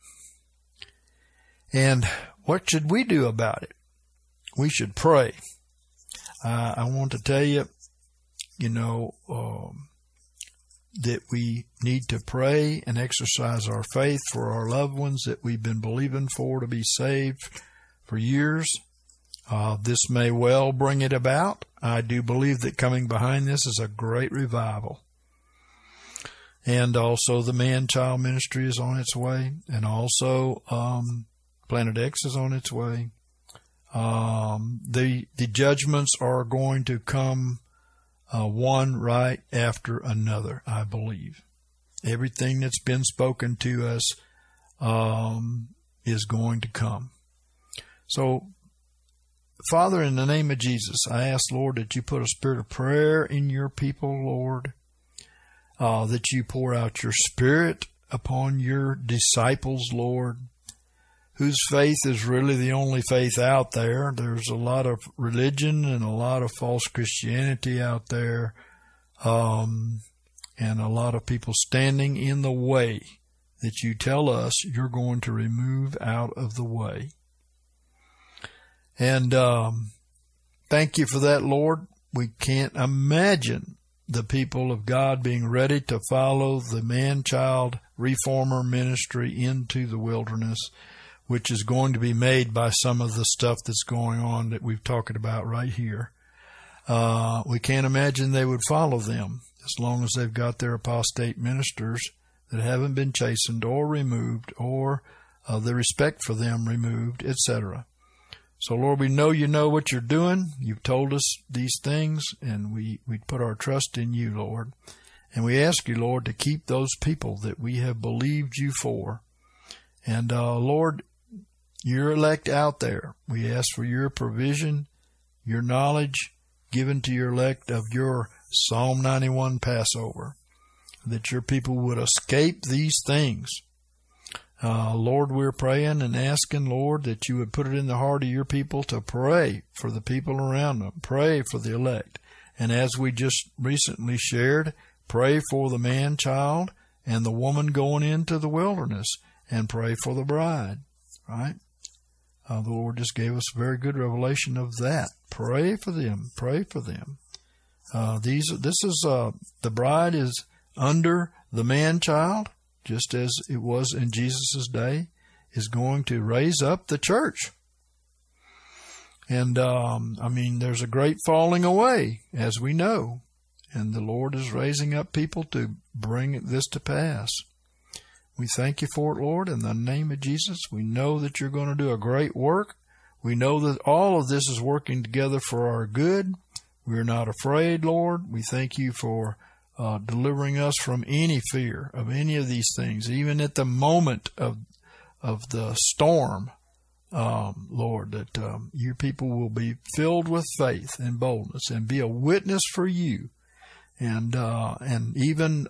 Speaker 3: And what should we do about it? We should pray. I want to tell you, that we need to pray and exercise our faith for our loved ones that we've been believing for to be saved for years. This may well bring it about. I do believe that coming behind this is a great revival. And also the man-child ministry is on its way. And also Planet X is on its way. The judgments are going to come one right after another, I believe. Everything that's been spoken to us is going to come. So, Father, in the name of Jesus, I ask, Lord, that you put a spirit of prayer in your people, Lord, that you pour out your spirit upon your disciples, Lord, whose faith is really the only faith out there. There's a lot of religion and a lot of false Christianity out there, and a lot of people standing in the way that you tell us you're going to remove out of the way. And thank you for that, Lord. We can't imagine the people of God being ready to follow the man-child reformer ministry into the wilderness, which is going to be made by some of the stuff that's going on that we've talked about right here. We can't imagine they would follow them as long as they've got their apostate ministers that haven't been chastened or removed, or the respect for them removed, etc. So, Lord, we know you know what you're doing. You've told us these things, and we put our trust in you, Lord. And we ask you, Lord, to keep those people that we have believed you for. And, Lord, your elect out there, we ask for your provision, your knowledge given to your elect of your Psalm 91 Passover, that your people would escape these things. Lord, we're praying and asking, Lord, that you would put it in the heart of your people to pray for the people around them, pray for the elect. And as we just recently shared, pray for the man-child and the woman going into the wilderness, and pray for the bride, right? The Lord just gave us a very good revelation of that. Pray for them, pray for them. The bride is under the man-child, just as it was in Jesus' day, is going to raise up the church. And, there's a great falling away, as we know. And the Lord is raising up people to bring this to pass. We thank you for it, Lord, in the name of Jesus. We know that you're going to do a great work. We know that all of this is working together for our good. We're not afraid, Lord. We thank you for delivering us from any fear of any of these things, even at the moment of the storm, Lord, that your people will be filled with faith and boldness and be a witness for you, and even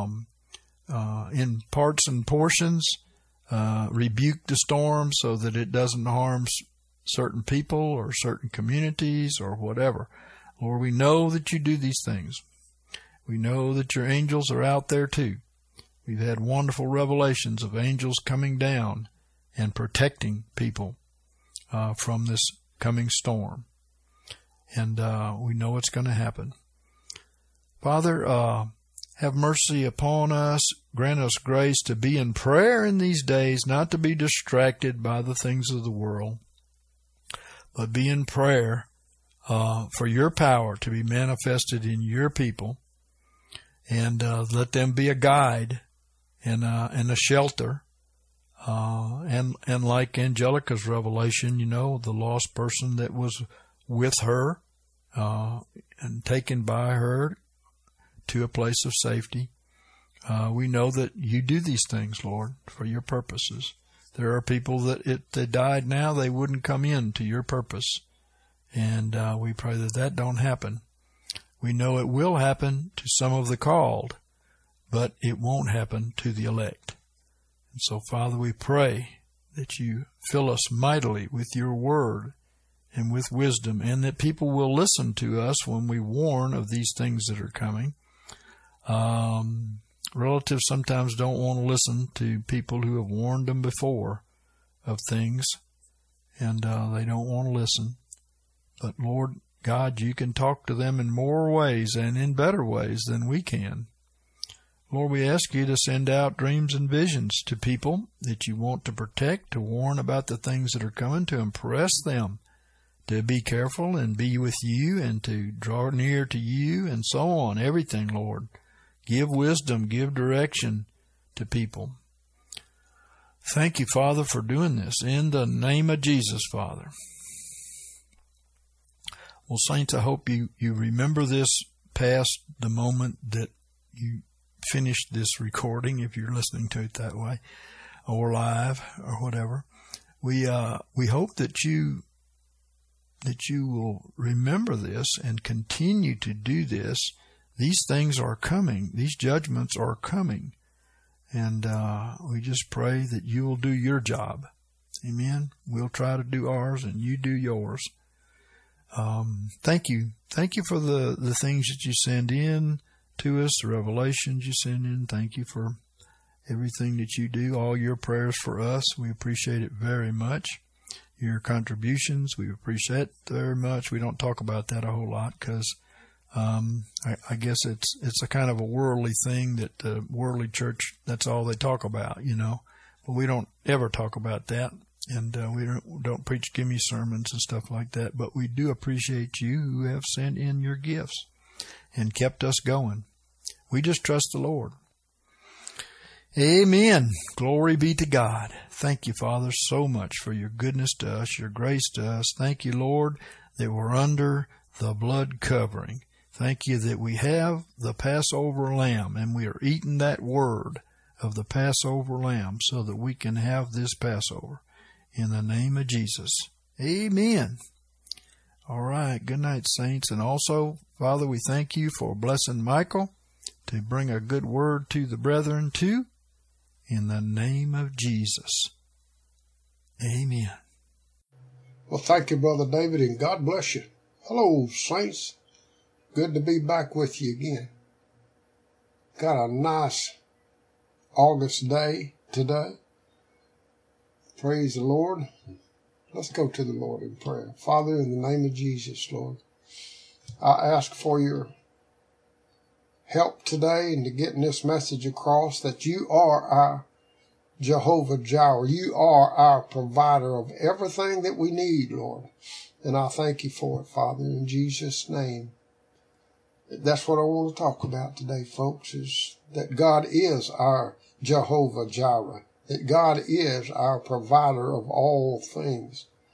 Speaker 3: in parts and portions, rebuke the storm so that it doesn't harm certain people or certain communities or whatever. Lord, we know that you do these things. We know that your angels are out there too. We've had wonderful revelations of angels coming down and protecting people from this coming storm. And we know it's going to happen. Father, have mercy upon us. Grant us grace to be in prayer in these days, not to be distracted by the things of the world, but be in prayer for your power to be manifested in your people. And let them be a guide and a shelter. And like Angelica's revelation, the lost person that was with her and taken by her to a place of safety. We know that you do these things, Lord, for your purposes. There are people that if they died now, they wouldn't come in to your purpose. And we pray that don't happen. We know it will happen to some of the called, but it won't happen to the elect. And so, Father, we pray that you fill us mightily with your word and with wisdom, and that people will listen to us when we warn of these things that are coming. Relatives sometimes don't want to listen to people who have warned them before of things, and they don't want to listen. But, Lord God, you can talk to them in more ways and in better ways than we can. Lord, we ask you to send out dreams and visions to people that you want to protect, to warn about the things that are coming, to impress them, to be careful and be with you and to draw near to you and so on. Everything, Lord. Give wisdom, give direction to people. Thank you, Father, for doing this. In the name of Jesus, Father. Well, saints, I hope you remember this past the moment that you finished this recording, if you're listening to it that way, or live, or whatever. We hope that you will remember this and continue to do this. These things are coming. These judgments are coming. And we just pray that you will do your job. Amen. We'll try to do ours and you do yours. Thank you. Thank you for the things that you send in to us, the revelations you send in. Thank you for everything that you do, all your prayers for us. We appreciate it very much. Your contributions, we appreciate very much. We don't talk about that a whole lot because I guess it's a kind of a worldly thing that the worldly church, that's all they talk about, But we don't ever talk about that. And we don't preach gimme sermons and stuff like that. But we do appreciate you who have sent in your gifts and kept us going. We just trust the Lord. Amen. Glory be to God. Thank you, Father, so much for your goodness to us, your grace to us. Thank you, Lord, that we're under the blood covering. Thank you that we have the Passover lamb and we are eating that word of the Passover lamb so that we can have this Passover. In the name of Jesus. Amen. All right. Good night, saints. And also, Father, we thank you for blessing Michael to bring a good word to the brethren too. In the name of Jesus. Amen.
Speaker 4: Well, thank you, Brother David, and God bless you. Hello, saints. Good to be back with you again. Got a nice August day today. Praise the Lord. Let's go to the Lord in prayer. Father, in the name of Jesus, Lord, I ask for your help today and to getting this message across that you are our Jehovah Jireh. You are our provider of everything that we need, Lord. And I thank you for it, Father, in Jesus' name. That's what I want to talk about today, folks, is that God is our Jehovah Jireh. That God is our provider of all things.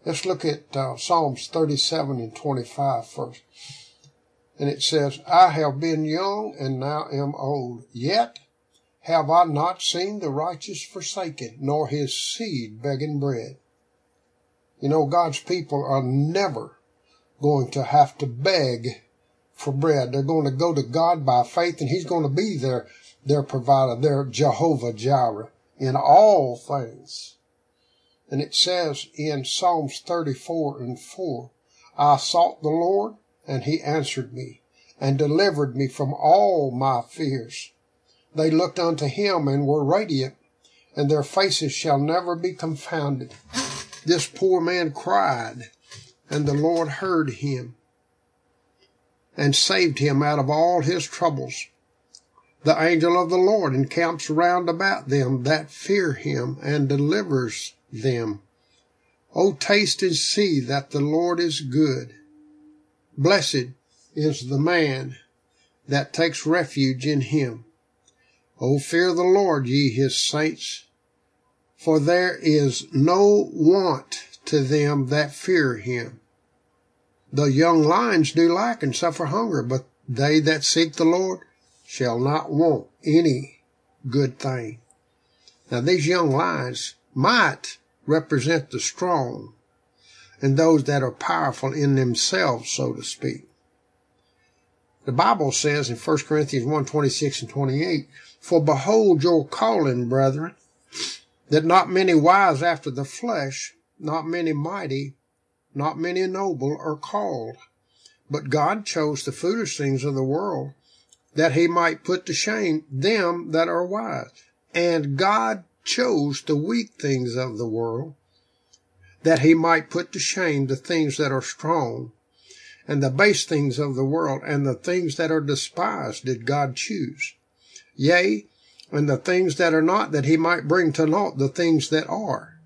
Speaker 4: Let's look at Psalms 37 and 25 first. And it says, I have been young and now am old, yet have I not seen the righteous forsaken, nor his seed begging bread. You know, God's people are never going to have to beg for bread. They're going to go to God by faith, and he's going to be their provider, their Jehovah Jireh in all things. And it says in Psalms 34 and 4, I sought the Lord, and he answered me, and delivered me from all my fears. They looked unto him and were radiant, and their faces shall never be confounded. This poor man cried, and the Lord heard him, and saved him out of all his troubles. The angel of the Lord encamps round about them that fear him, and delivers them. O taste and see that the Lord is good. Blessed is the man that takes refuge in him. O fear the Lord, ye his saints, for there is no want to them that fear him. The young lions do lack and suffer hunger, but they that seek the Lord shall not want any good thing. Now these young lions might represent the strong and those that are powerful in themselves, so to speak. The Bible says in 1 Corinthians 1:26 and 28, For behold your calling, brethren, that not many wise after the flesh, not many mighty, not many noble are called. But God chose the foolish things of the world, that he might put to shame them that are wise. And God chose the weak things of the world, that he might put to shame the things that are strong. And the base things of the world, and the things that are despised did God choose. Yea, and the things that are not, that he might bring to naught the things that are.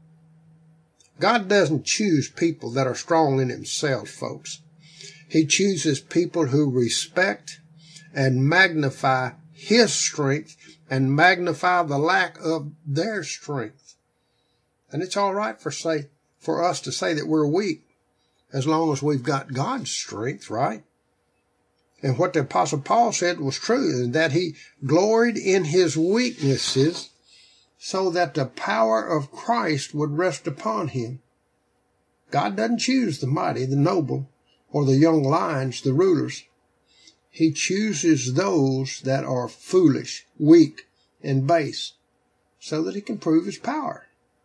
Speaker 4: God doesn't choose people that are strong in themselves, folks. He chooses people who respect and magnify his strength and magnify the lack of their strength. And it's all right for us to say that we're weak, as long as we've got God's strength, right? And what the Apostle Paul said was true, and that he gloried in his weaknesses so that the power of Christ would rest upon him. God doesn't choose the mighty, the noble, or the young lions, the rulers. He chooses those that are foolish, weak, and base, so that he can prove his power.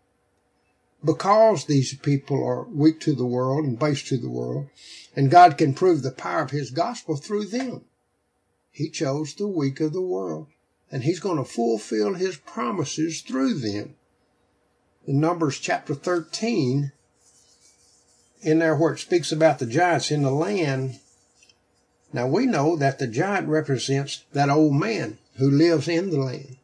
Speaker 4: Because these people are weak to the world and base to the world, and God can prove the power of his gospel through them, he chose the weak of the world, and he's going to fulfill his promises through them. In Numbers chapter 13, in there where it speaks about the giants in the land, now we know that the giant represents that old man who lives in the land.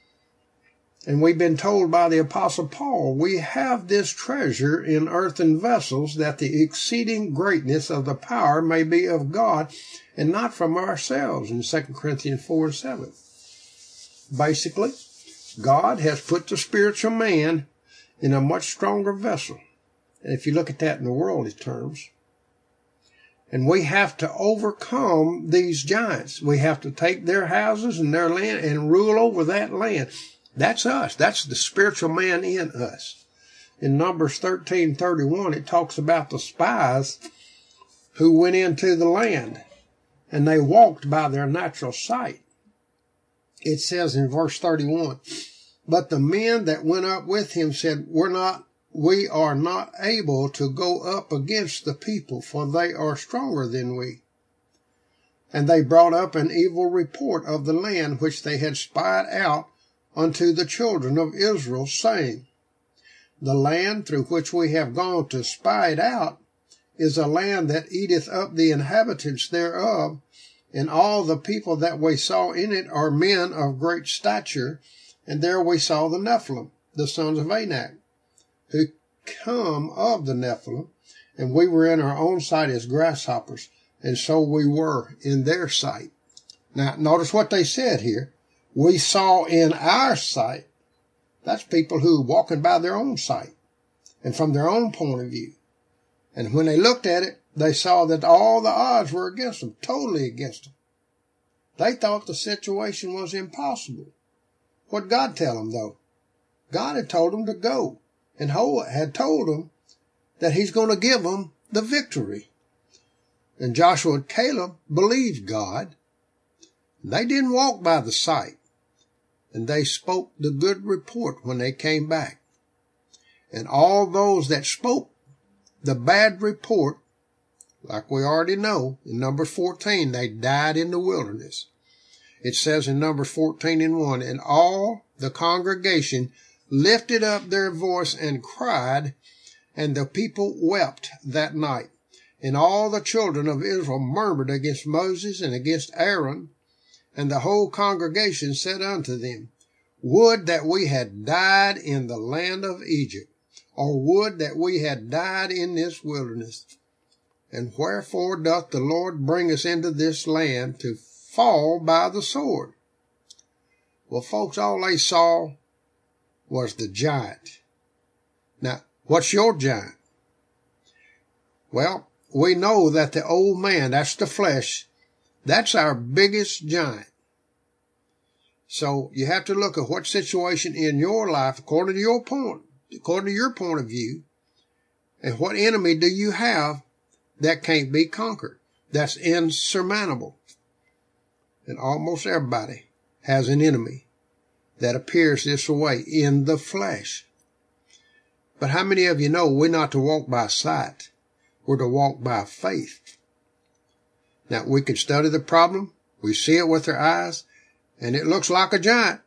Speaker 4: And we've been told by the Apostle Paul, we have this treasure in earthen vessels, that the exceeding greatness of the power may be of God and not from ourselves, in 2 Corinthians 4:7. Basically, God has put the spiritual man in a much stronger vessel. And if you look at that in the worldly terms, and we have to overcome these giants. We have to take their houses and their land and rule over that land. That's us. That's the spiritual man in us. In Numbers 13:31, it talks about the spies who went into the land, and they walked by their natural sight. It says in verse 31, But the men that went up with him said, We are not able to go up against the people, for they are stronger than we. And they brought up an evil report of the land which they had spied out unto the children of Israel, saying, The land through which we have gone to spy it out is a land that eateth up the inhabitants thereof, and all the people that we saw in it are men of great stature, and there we saw the Nephilim, the sons of Anak, who come of the Nephilim, and we were in our own sight as grasshoppers, and so we were in their sight. Now, notice what they said here. We saw in our sight. That's people who are walking by their own sight. and from their own point of view. And when they looked at it, they saw that all the odds were against them, totally against them. They thought the situation was impossible. What did God tell them, though? God had told them to go, and had told them that he's going to give them the victory. And Joshua and Caleb believed God. They didn't walk by the sight, and they spoke the good report when they came back. And all those that spoke the bad report, like we already know, in Numbers 14, they died in the wilderness. It says in Numbers 14:1, and all the congregation lifted up their voice and cried, and the people wept that night. And all the children of Israel murmured against Moses and against Aaron, and the whole congregation said unto them, would that we had died in the land of Egypt, or would that we had died in this wilderness. And wherefore doth the Lord bring us into this land to fall by the sword? Well, folks, all they saw was the giant. Now, what's your giant? Well, we know that the old man, that's the flesh, that's our biggest giant. So you have to look at what situation in your life, according to your point of view, and what enemy do you have that can't be conquered, that's insurmountable. And almost everybody has an enemy that appears this way in the flesh. But how many of you know we're not to walk by sight? We're to walk by faith. Now, we can study the problem. We see it with our eyes, and it looks like a giant.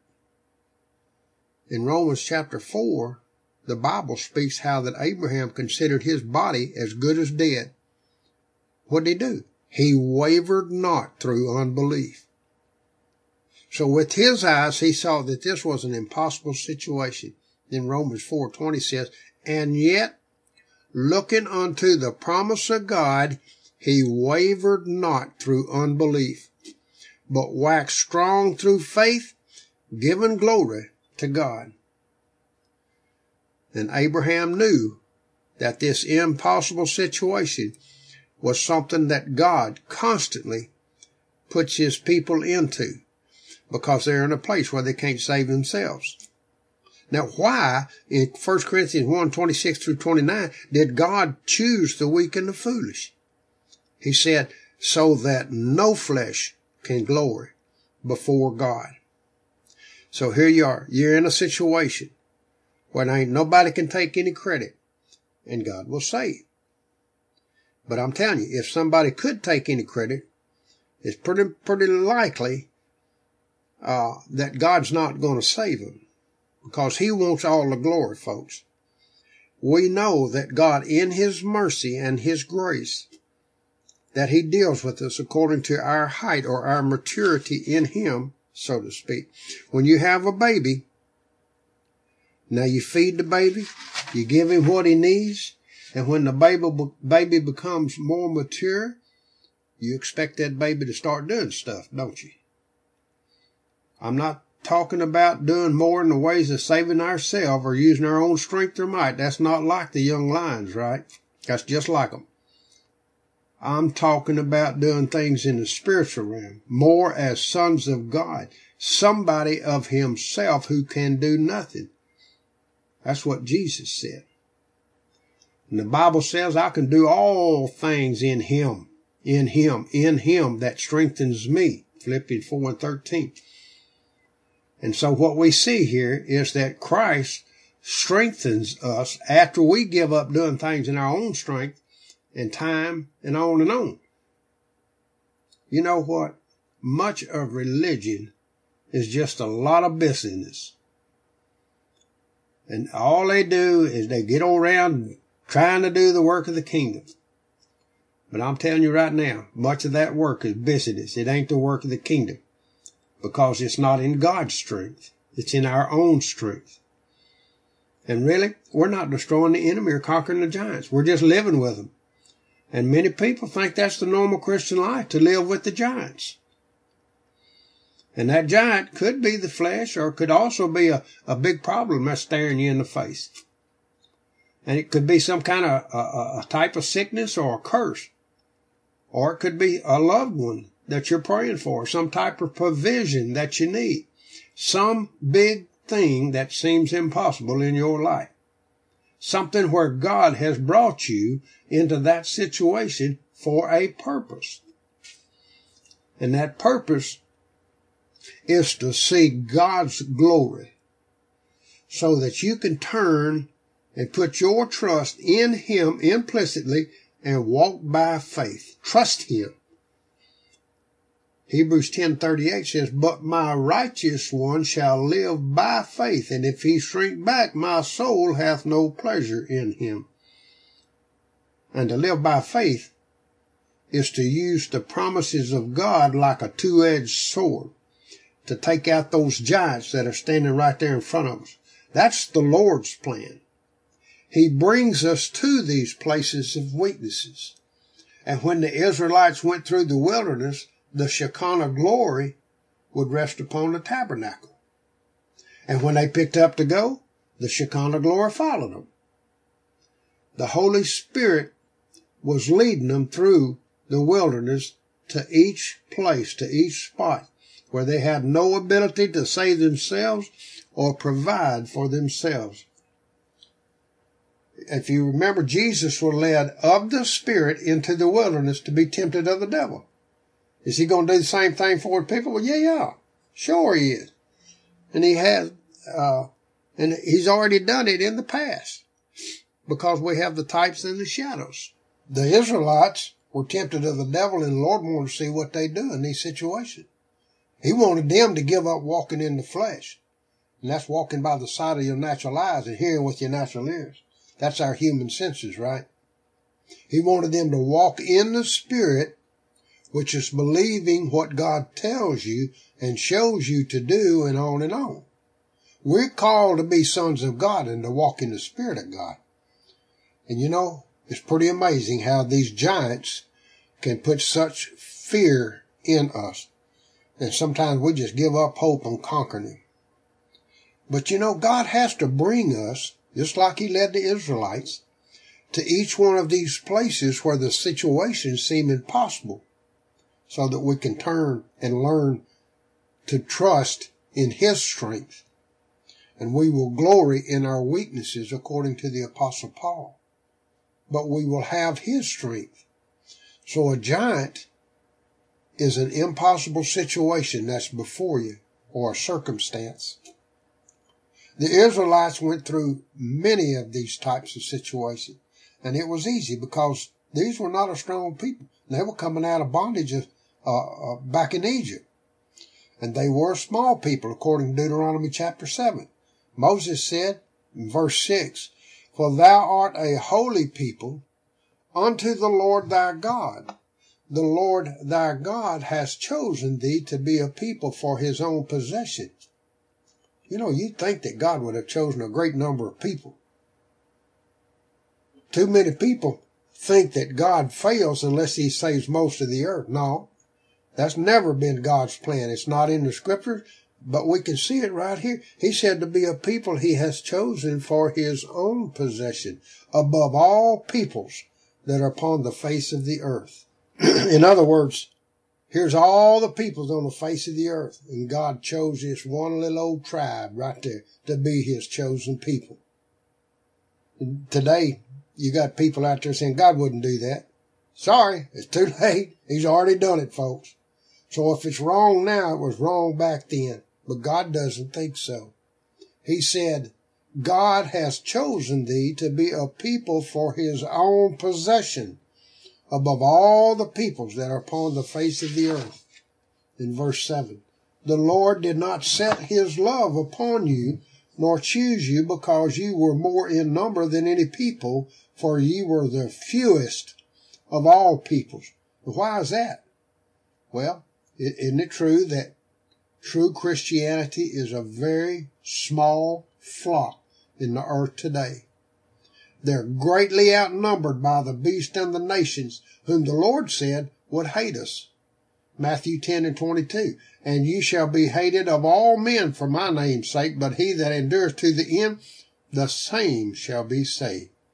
Speaker 4: In Romans chapter 4, the Bible speaks how that Abraham considered his body as good as dead. What did he do? He wavered not through unbelief. So with his eyes, he saw that this was an impossible situation. Then Romans 4:20 says, and yet, looking unto the promise of God, he wavered not through unbelief, but waxed strong through faith, giving glory to God. And Abraham knew that this impossible situation was something that God constantly puts his people into, because they're in a place where they can't save themselves. Now, why, in 1 Corinthians 1:26-29, did God choose the weak and the foolish? He said, so that no flesh can glory before God. So here you are. You're in a situation where ain't nobody can take any credit, and God will save. But I'm telling you, if somebody could take any credit, it's pretty likely that God's not going to save them, because he wants all the glory, folks. We know that God, in his mercy and his grace, that he deals with us according to our height or our maturity in him, so to speak. When you have a baby, now you feed the baby, you give him what he needs, and when the baby becomes more mature, you expect that baby to start doing stuff, don't you? I'm not talking about doing more in the ways of saving ourselves or using our own strength or might. That's not like the young lions, right? That's just like them. I'm talking about doing things in the spiritual realm, more as sons of God, somebody of himself who can do nothing. That's what Jesus said. And the Bible says I can do all things in him that strengthens me. Philippians 4:13. And so what we see here is that Christ strengthens us after we give up doing things in our own strength and time and on and on. You know what? Much of religion is just a lot of busyness. And all they do is they get around trying to do the work of the kingdom. But I'm telling you right now, much of that work is busyness. It ain't the work of the kingdom, because it's not in God's strength. It's in our own strength. And really, we're not destroying the enemy or conquering the giants. We're just living with them. And many people think that's the normal Christian life, to live with the giants. And that giant could be the flesh, or could also be a big problem that's staring you in the face. And it could be some kind of a type of sickness or a curse. Or it could be a loved one that you're praying for, some type of provision that you need, some big thing that seems impossible in your life, something where God has brought you into that situation for a purpose. And that purpose is to see God's glory so that you can turn and put your trust in Him implicitly and walk by faith. Trust Him. Hebrews 10:38 says, "But my righteous one shall live by faith, and if he shrink back, my soul hath no pleasure in him." And to live by faith is to use the promises of God like a two-edged sword to take out those giants that are standing right there in front of us. That's the Lord's plan. He brings us to these places of weaknesses. And when the Israelites went through the wilderness, the Shekinah glory would rest upon the tabernacle. And when they picked up to go, the Shekinah glory followed them. The Holy Spirit was leading them through the wilderness to each place, to each spot where they had no ability to save themselves or provide for themselves. If you remember, Jesus was led of the Spirit into the wilderness to be tempted of the devil. Is he going to do the same thing for the people? Well, yeah. Sure he is. And he has, and he's already done it in the past because we have the types and the shadows. The Israelites were tempted of the devil, and the Lord wanted to see what they do in these situations. He wanted them to give up walking in the flesh. And that's walking by the sight of your natural eyes and hearing with your natural ears. That's our human senses, right? He wanted them to walk in the Spirit, which is believing what God tells you and shows you to do, and on and on. We're called to be sons of God and to walk in the Spirit of God. And you know, it's pretty amazing how these giants can put such fear in us. And sometimes we just give up hope and conquer them. But you know, God has to bring us, just like He led the Israelites, to each one of these places where the situations seem impossible, so that we can turn and learn to trust in His strength. And we will glory in our weaknesses according to the Apostle Paul. But we will have His strength. So a giant is an impossible situation that's before you, or a circumstance. The Israelites went through many of these types of situations, and it was easy because these were not a strong people. They were coming out of bondage back in Egypt, and they were a small people according to Deuteronomy chapter 7. Moses said in verse 6, "For thou art a holy people unto the Lord thy God. The Lord thy God has chosen thee to be a people for His own possession." You know, you'd think that God would have chosen a great number of people. Too many people think that God fails unless He saves most of the earth. No, that's never been God's plan. It's not in the Scriptures, but we can see it right here. He said to be a people He has chosen for His own possession, above all peoples that are upon the face of the earth. In other words, here's all the peoples on the face of the earth, and God chose this one little old tribe right there to be His chosen people. And today, you got people out there saying God wouldn't do that. Sorry, it's too late. He's already done it, folks. So if it's wrong now, it was wrong back then. But God doesn't think so. He said, God has chosen thee to be a people for His own possession, above all the peoples that are upon the face of the earth. In verse 7, the Lord did not set His love upon you, nor choose you because you were more in number than any people, for ye were the fewest of all peoples. And why is that? Well, isn't it true that true Christianity is a very small flock in the earth today? They're greatly outnumbered by the beast and the nations, whom the Lord said would hate us. Matthew 10:22. And ye shall be hated of all men for my name's sake, but he that endureth to the end, the same shall be saved.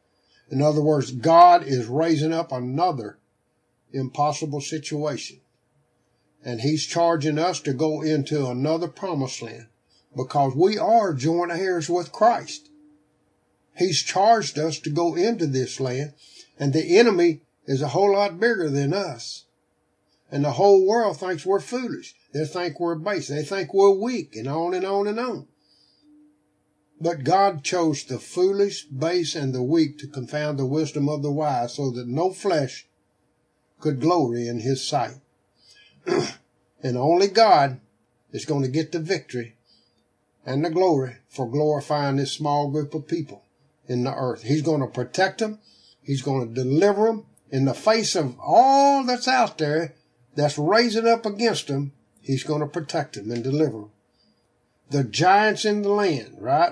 Speaker 4: In other words, God is raising up another impossible situation. And he's charging us to go into another promised land because we are joint heirs with Christ. He's charged us to go into this land, and the enemy is a whole lot bigger than us. And the whole world thinks we're foolish. They think we're base. They think we're weak, and on and on and on. But God chose the foolish, base, and the weak to confound the wisdom of the wise, so that no flesh could glory in his sight. And only God is going to get the victory and the glory for glorifying this small group of people in the earth. He's going to protect them. He's going to deliver them in the face of all that's out there that's raising up against them. He's going to protect them and deliver them. The giants in the land, right?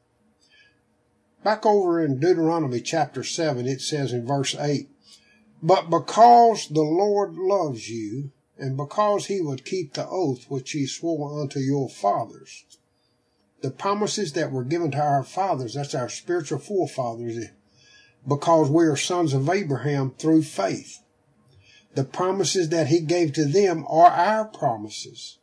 Speaker 4: Back over in Deuteronomy chapter 7, it says in verse 8, "But because the Lord loves you, and because he would keep the oath which he swore unto your fathers," the promises that were given to our fathers, that's our spiritual forefathers, because we are sons of Abraham through faith. The promises that he gave to them are our promises.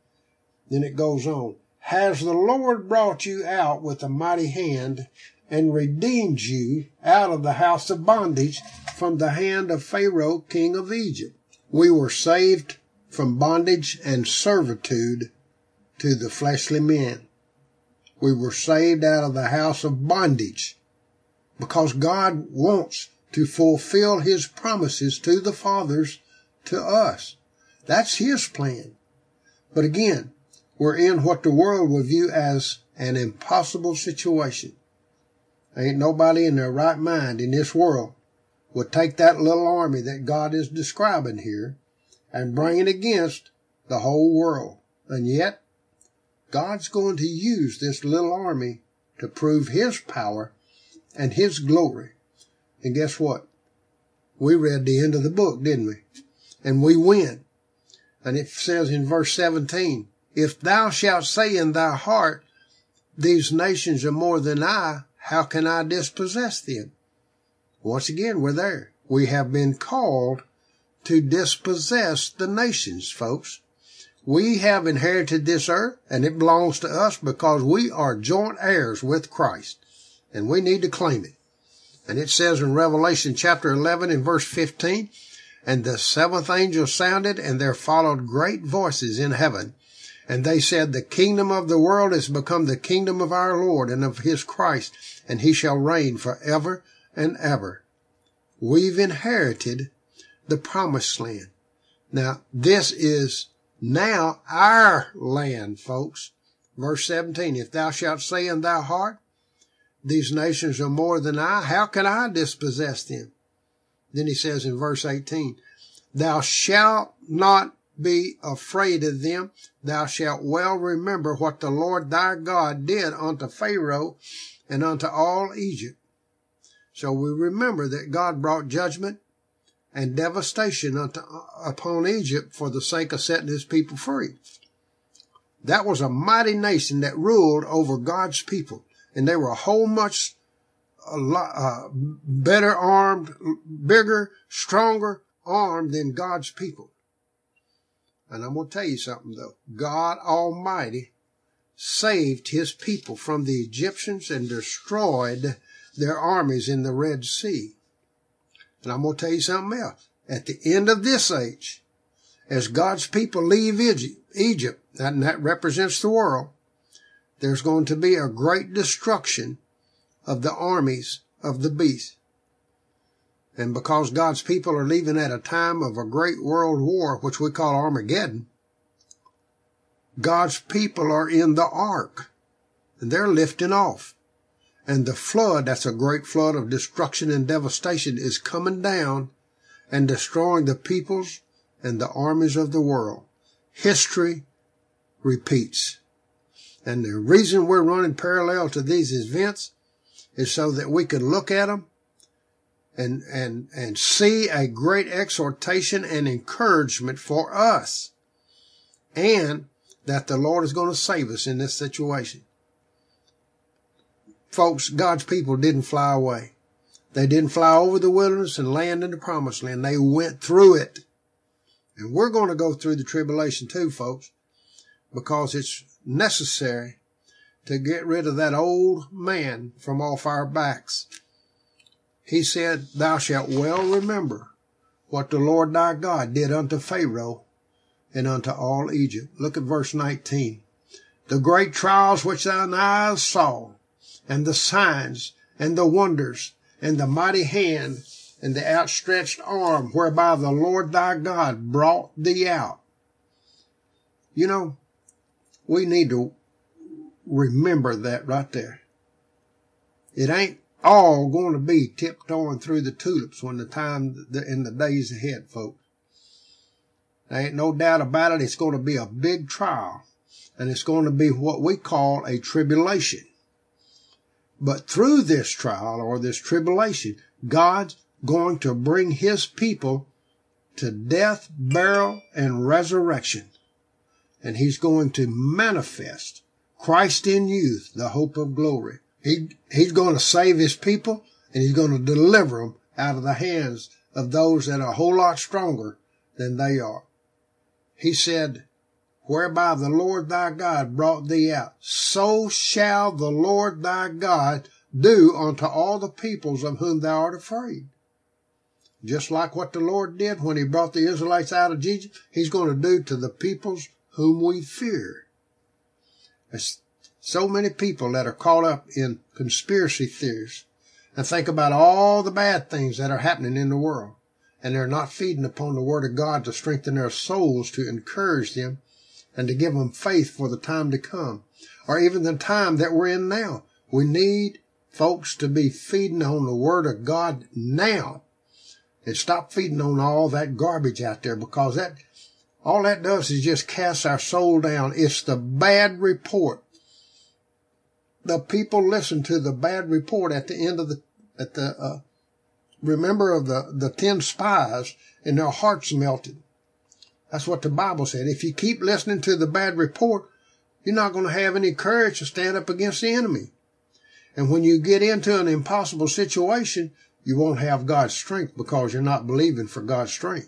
Speaker 4: Then it goes on, "Has the Lord brought you out with a mighty hand and redeemed you out of the house of bondage from the hand of Pharaoh, king of Egypt." We were saved from bondage and servitude to the fleshly men. We were saved out of the house of bondage because God wants to fulfill his promises to the fathers, to us. That's his plan. But again, we're in what the world would view as an impossible situation. Ain't nobody in their right mind in this world would take that little army that God is describing here and bring it against the whole world. And yet, God's going to use this little army to prove his power and his glory. And guess what? We read the end of the book, didn't we? And we win. And it says in verse 17, "If thou shalt say in thy heart, these nations are more than I, how can I dispossess them?" Once again, we're there. We have been called to dispossess the nations, folks. We have inherited this earth, and it belongs to us because we are joint heirs with Christ, and we need to claim it. And it says in Revelation chapter 11 and verse 15, "And the seventh angel sounded, and there followed great voices in heaven. And they said, The kingdom of the world is become the kingdom of our Lord and of his Christ, and he shall reign forever and ever." We've inherited the promised land. Now, this is now our land, folks. Verse 17, "If thou shalt say in thy heart, these nations are more than I, how can I dispossess them?" Then he says in verse 18, "Thou shalt not be afraid of them. Thou shalt well remember what the Lord thy God did unto Pharaoh and unto all Egypt." So we remember that God brought judgment and devastation upon Egypt for the sake of setting his people free. That was a mighty nation that ruled over God's people, and they were a lot better armed, bigger, stronger armed than God's people. And I'm going to tell you something, though. God Almighty saved his people from the Egyptians and destroyed their armies in the Red Sea. And I'm going to tell you something else. At the end of this age, as God's people leave Egypt, and that represents the world, there's going to be a great destruction of the armies of the beast. And because God's people are leaving at a time of a great world war, which we call Armageddon, God's people are in the ark, and they're lifting off. And the flood, that's a great flood of destruction and devastation, is coming down and destroying the peoples and the armies of the world. History repeats. And the reason we're running parallel to these events is so that we can look at them and see a great exhortation and encouragement for us, and that the Lord is going to save us in this situation. Folks, God's people didn't fly away. They didn't fly over the wilderness and land in the promised land. They went through it. And we're going to go through the tribulation too, folks, because it's necessary to get rid of that old man from off our backs. He said, thou shalt well remember what the Lord thy God did unto Pharaoh and unto all Egypt. Look at verse 19. The great trials which thine eyes saw, and the signs, and the wonders, and the mighty hand, and the outstretched arm, whereby the Lord thy God brought thee out. You know, we need to remember that right there. It ain't all going to be tiptoeing through the tulips when the time in the days ahead, folks. There ain't no doubt about it. It's going to be a big trial, and it's going to be what we call a tribulation. But through this trial or this tribulation, God's going to bring his people to death, burial, and resurrection. And he's going to manifest Christ in you, the hope of glory. He's going to save his people, and he's going to deliver them out of the hands of those that are a whole lot stronger than they are. He said, whereby the Lord thy God brought thee out, so shall the Lord thy God do unto all the peoples of whom thou art afraid. Just like what the Lord did when he brought the Israelites out of Egypt, he's going to do to the peoples whom we fear. There's so many people that are caught up in conspiracy theories and think about all the bad things that are happening in the world, and they're not feeding upon the Word of God to strengthen their souls, to encourage them, and to give them faith for the time to come, or even the time that we're in now. We need folks to be feeding on the Word of God now, and stop feeding on all that garbage out there, because all that does is just cast our soul down. It's the bad report. The people listen to the bad report at the end of remember of the 10 spies, and their hearts melted. That's what the Bible said. If you keep listening to the bad report, you're not going to have any courage to stand up against the enemy. And when you get into an impossible situation, you won't have God's strength, because you're not believing for God's strength.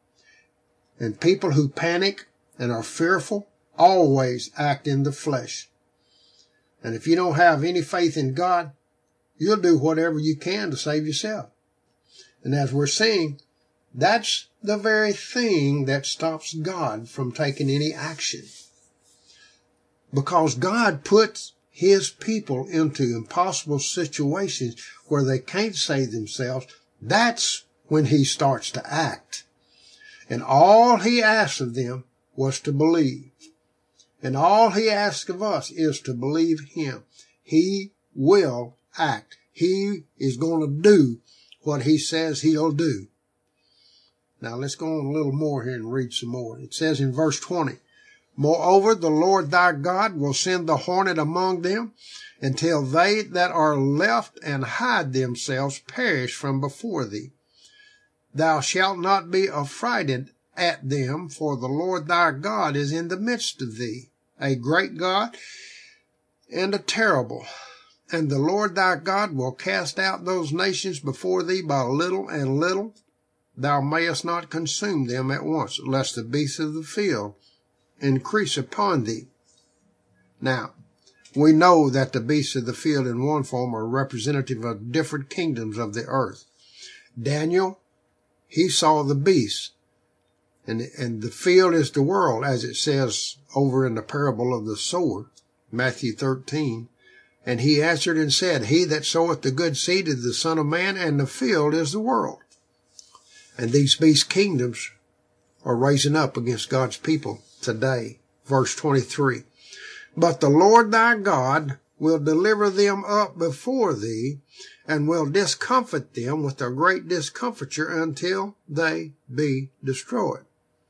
Speaker 4: And people who panic and are fearful always act in the flesh. And if you don't have any faith in God, you'll do whatever you can to save yourself. And as we're seeing, that's the very thing that stops God from taking any action. Because God puts his people into impossible situations where they can't save themselves. That's when he starts to act. And all he asked of them was to believe. And all he asks of us is to believe him. He will act. He is going to do what he says he'll do. Now let's go on a little more here and read some more. It says in verse 20, moreover, the Lord thy God will send the hornet among them, until they that are left and hide themselves perish from before thee. Thou shalt not be affrighted at them, for the Lord thy God is in the midst of thee, a great God and a terrible. And the Lord thy God will cast out those nations before thee by little and little. Thou mayest not consume them at once, lest the beasts of the field increase upon thee. Now, we know that the beasts of the field in one form are representative of different kingdoms of the earth. Daniel, he saw the beasts, and the field is the world, as it says over in the parable of the sower, Matthew 13. And he answered and said, he that soweth the good seed is the Son of Man, and the field is the world. And these beast kingdoms are raising up against God's people today. Verse 23, but the Lord thy God will deliver them up before thee, and will discomfit them with a great discomfiture until they be destroyed.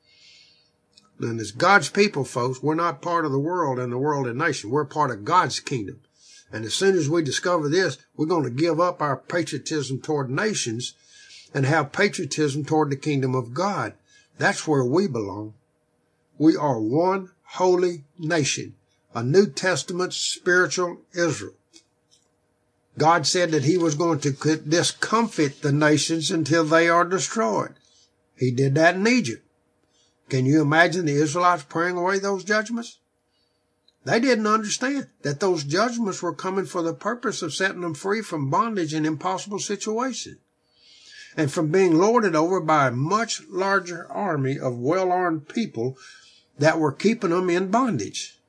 Speaker 4: And as God's people, folks, we're not part of the world and the world and nation. We're part of God's kingdom. And as soon as we discover this, we're going to give up our patriotism toward nations and have patriotism toward the kingdom of God. That's where we belong. We are one holy nation, a New Testament spiritual Israel. God said that he was going to discomfit the nations until they are destroyed. He did that in Egypt. Can you imagine the Israelites praying away those judgments? They didn't understand that those judgments were coming for the purpose of setting them free from bondage and impossible situations, and from being lorded over by a much larger army of well-armed people that were keeping them in bondage.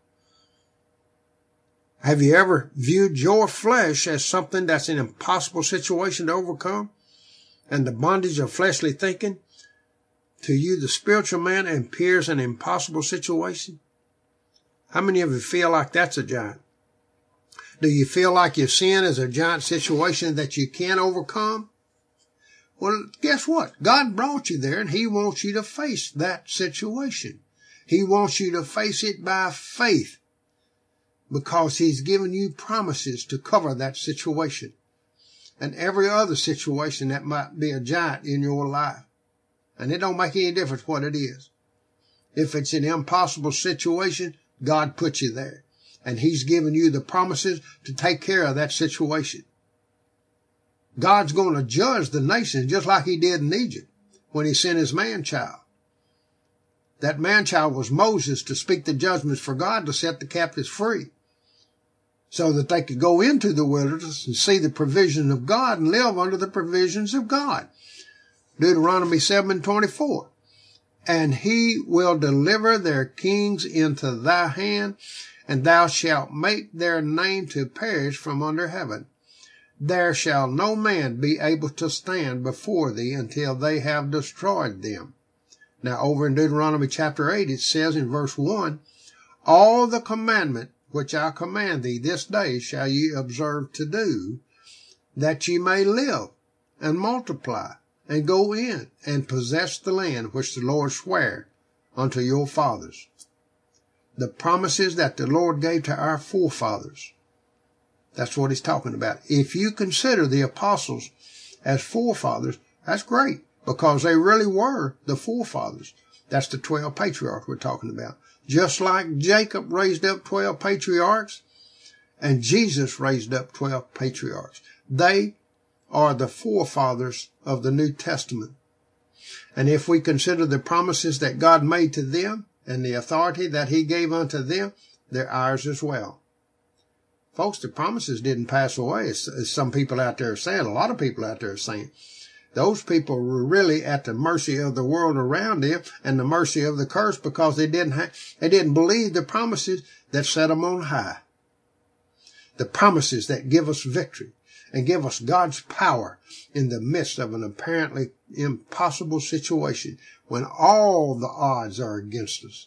Speaker 4: Have you ever viewed your flesh as something that's an impossible situation to overcome, and the bondage of fleshly thinking to you, the spiritual man, appears an impossible situation? How many of you feel like that's a giant? Do you feel like your sin is a giant situation that you can't overcome? Well, guess what? God brought you there, and he wants you to face that situation. He wants you to face it by faith, because he's given you promises to cover that situation and every other situation that might be a giant in your life. And it don't make any difference what it is. If it's an impossible situation, God put you there, and he's given you the promises to take care of that situation. God's going to judge the nations just like he did in Egypt when he sent his man-child. That man-child was Moses to speak the judgments for God to set the captives free, so that they could go into the wilderness and see the provision of God and live under the provisions of God. Deuteronomy 7:24. And he will deliver their kings into thy hand, and thou shalt make their name to perish from under heaven. There shall no man be able to stand before thee until they have destroyed them. Now over in Deuteronomy chapter 8, it says in verse 1, all the commandment which I command thee this day shall ye observe to do, that ye may live and multiply, and go in and possess the land which the Lord sware unto your fathers. The promises that the Lord gave to our forefathers. That's what he's talking about. If you consider the apostles as forefathers, that's great, because they really were the forefathers. That's the 12 patriarchs we're talking about. Just like Jacob raised up 12 patriarchs, and Jesus raised up 12 patriarchs. They are the forefathers of the New Testament. And if we consider the promises that God made to them and the authority that he gave unto them, they're ours as well. Folks, the promises didn't pass away, as some people out there are saying. A lot of people out there are saying. Those people were really at the mercy of the world around them and the mercy of the curse, because they didn't believe the promises that set them on high. The promises that give us victory and give us God's power in the midst of an apparently impossible situation when all the odds are against us.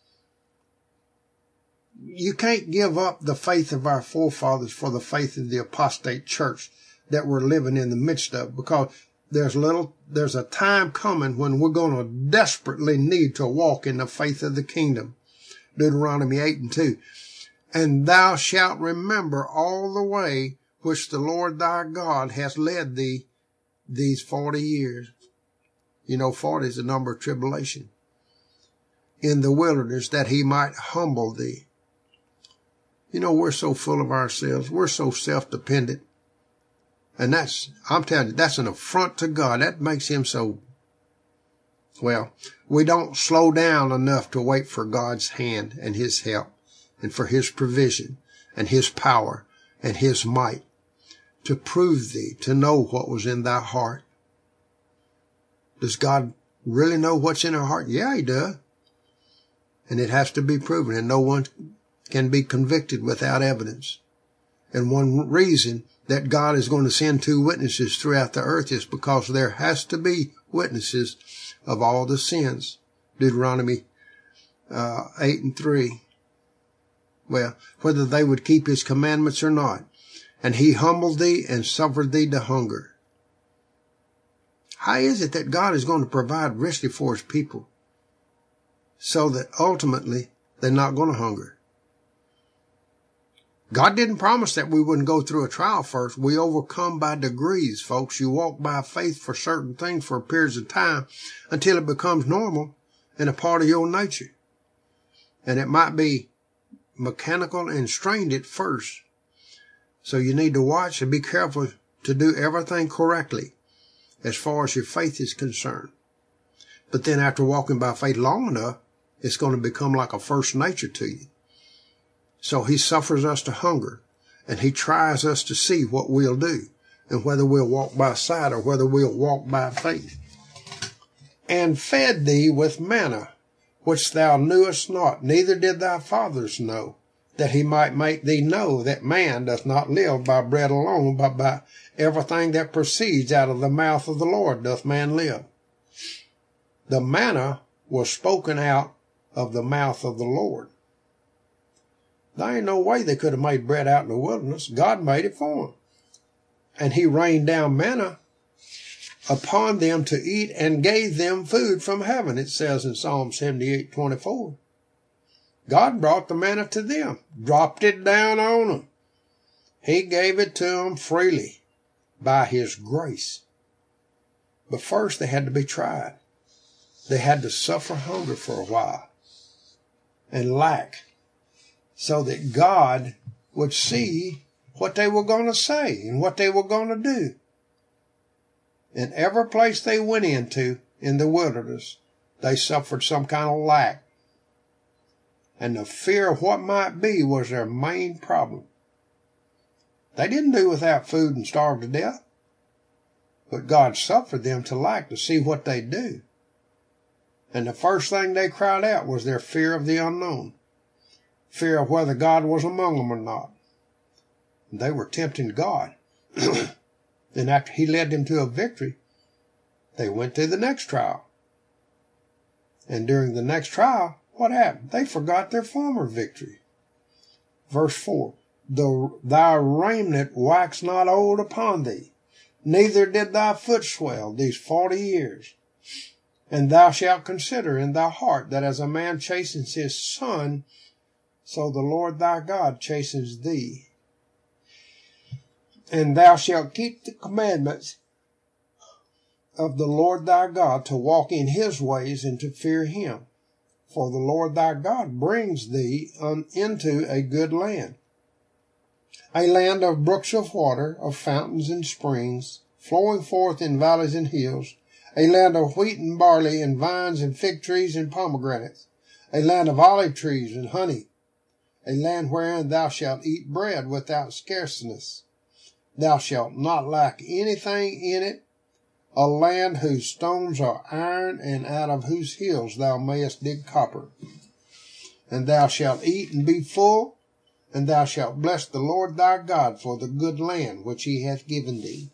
Speaker 4: You can't give up the faith of our forefathers for the faith of the apostate church that we're living in the midst of, because there's a time coming when we're going to desperately need to walk in the faith of the kingdom. Deuteronomy 8:2. And thou shalt remember all the way which the Lord thy God has led thee these 40 years. You know, 40 is the number of tribulation. In the wilderness, that he might humble thee. You know, we're so full of ourselves. We're so self-dependent. And I'm telling you, that's an affront to God. That makes him so, well, we don't slow down enough to wait for God's hand and his help and for his provision and his power and his might to prove thee, to know what was in thy heart. Does God really know what's in our heart? Yeah, he does. And it has to be proven, and no one can be convicted without evidence. And one reason that God is going to send 2 witnesses throughout the earth is because there has to be witnesses of all the sins. Deuteronomy 8:3. Well, whether they would keep his commandments or not. And he humbled thee and suffered thee to hunger. How is it that God is going to provide richly for his people so that ultimately they're not going to hunger? God didn't promise that we wouldn't go through a trial first. We overcome by degrees, folks. You walk by faith for certain things for periods of time until it becomes normal and a part of your nature. And it might be mechanical and strained at first. So you need to watch and be careful to do everything correctly as far as your faith is concerned. But then after walking by faith long enough, it's going to become like a first nature to you. So he suffers us to hunger, and he tries us to see what we'll do, and whether we'll walk by sight or whether we'll walk by faith. And fed thee with manna, which thou knewest not, neither did thy fathers know, that he might make thee know that man doth not live by bread alone, but by everything that proceeds out of the mouth of the Lord doth man live. The manna was spoken out of the mouth of the Lord. There ain't no way they could have made bread out in the wilderness. God made it for them. And he rained down manna upon them to eat and gave them food from heaven, it says in Psalm 78:24. God brought the manna to them, dropped it down on them. He gave it to them freely by his grace. But first they had to be tried. They had to suffer hunger for a while and lack, so that God would see what they were going to say and what they were going to do. In every place they went into in the wilderness, they suffered some kind of lack. And the fear of what might be was their main problem. They didn't do without food and starve to death, but God suffered them to lack to see what they'd do. And the first thing they cried out was their fear of the unknown, fear of whether God was among them or not. And they were tempting God. Then after he led them to a victory, they went to the next trial. And during the next trial, what happened? They forgot their former victory. Verse 4, thy raiment waxed not old upon thee, neither did thy foot swell these 40 years. And thou shalt consider in thy heart that as a man chastens his son, so the Lord thy God chastens thee. And thou shalt keep the commandments of the Lord thy God, to walk in his ways and to fear him. For the Lord thy God brings thee into a good land, a land of brooks of water, of fountains and springs, flowing forth in valleys and hills, a land of wheat and barley and vines and fig trees and pomegranates, a land of olive trees and honey, a land wherein thou shalt eat bread without scarceness. Thou shalt not lack anything in it, a land whose stones are iron, and out of whose hills thou mayest dig copper. And thou shalt eat and be full, and thou shalt bless the Lord thy God for the good land which he hath given thee.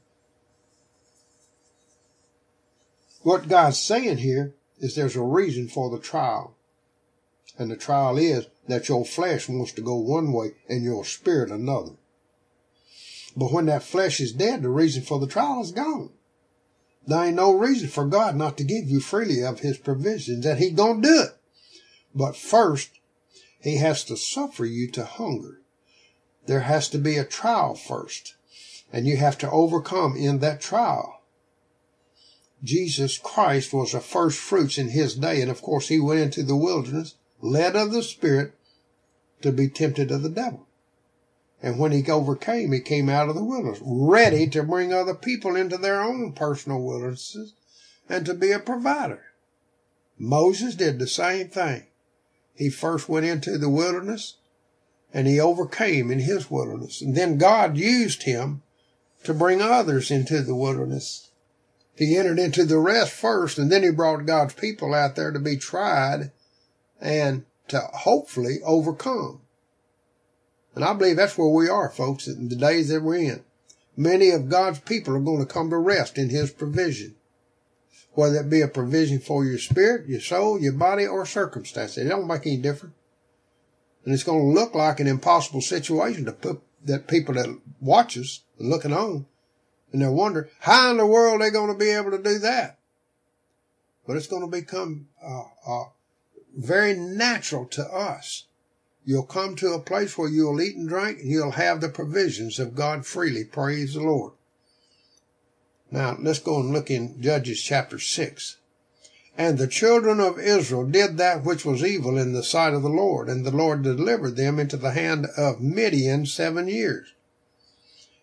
Speaker 4: What God's saying here is there's a reason for the trial. And the trial is that your flesh wants to go one way and your spirit another. But when that flesh is dead, the reason for the trial is gone. There ain't no reason for God not to give you freely of his provisions, and he's going to do it. But first, he has to suffer you to hunger. There has to be a trial first, and you have to overcome in that trial. Jesus Christ was the first fruits in his day, and of course he went into the wilderness, led of the Spirit, to be tempted of the devil. And when he overcame, he came out of the wilderness, ready to bring other people into their own personal wildernesses and to be a provider. Moses did the same thing. He first went into the wilderness, and he overcame in his wilderness. And then God used him to bring others into the wilderness. He entered into the rest first, and then he brought God's people out there to be tried and to hopefully overcome. And I believe that's where we are, folks, in the days that we're in. Many of God's people are going to come to rest in his provision, whether it be a provision for your spirit, your soul, your body, or circumstances. It don't make any difference. And it's going to look like an impossible situation to put that people that watch us looking on, and they'll wonder, how in the world are they going to be able to do that? But it's going to become very natural to us. You'll come to a place where you'll eat and drink, and you'll have the provisions of God freely. Praise the Lord. Now, let's go and look in Judges chapter 6. And the children of Israel did that which was evil in the sight of the Lord, and the Lord delivered them into the hand of Midian 7 years.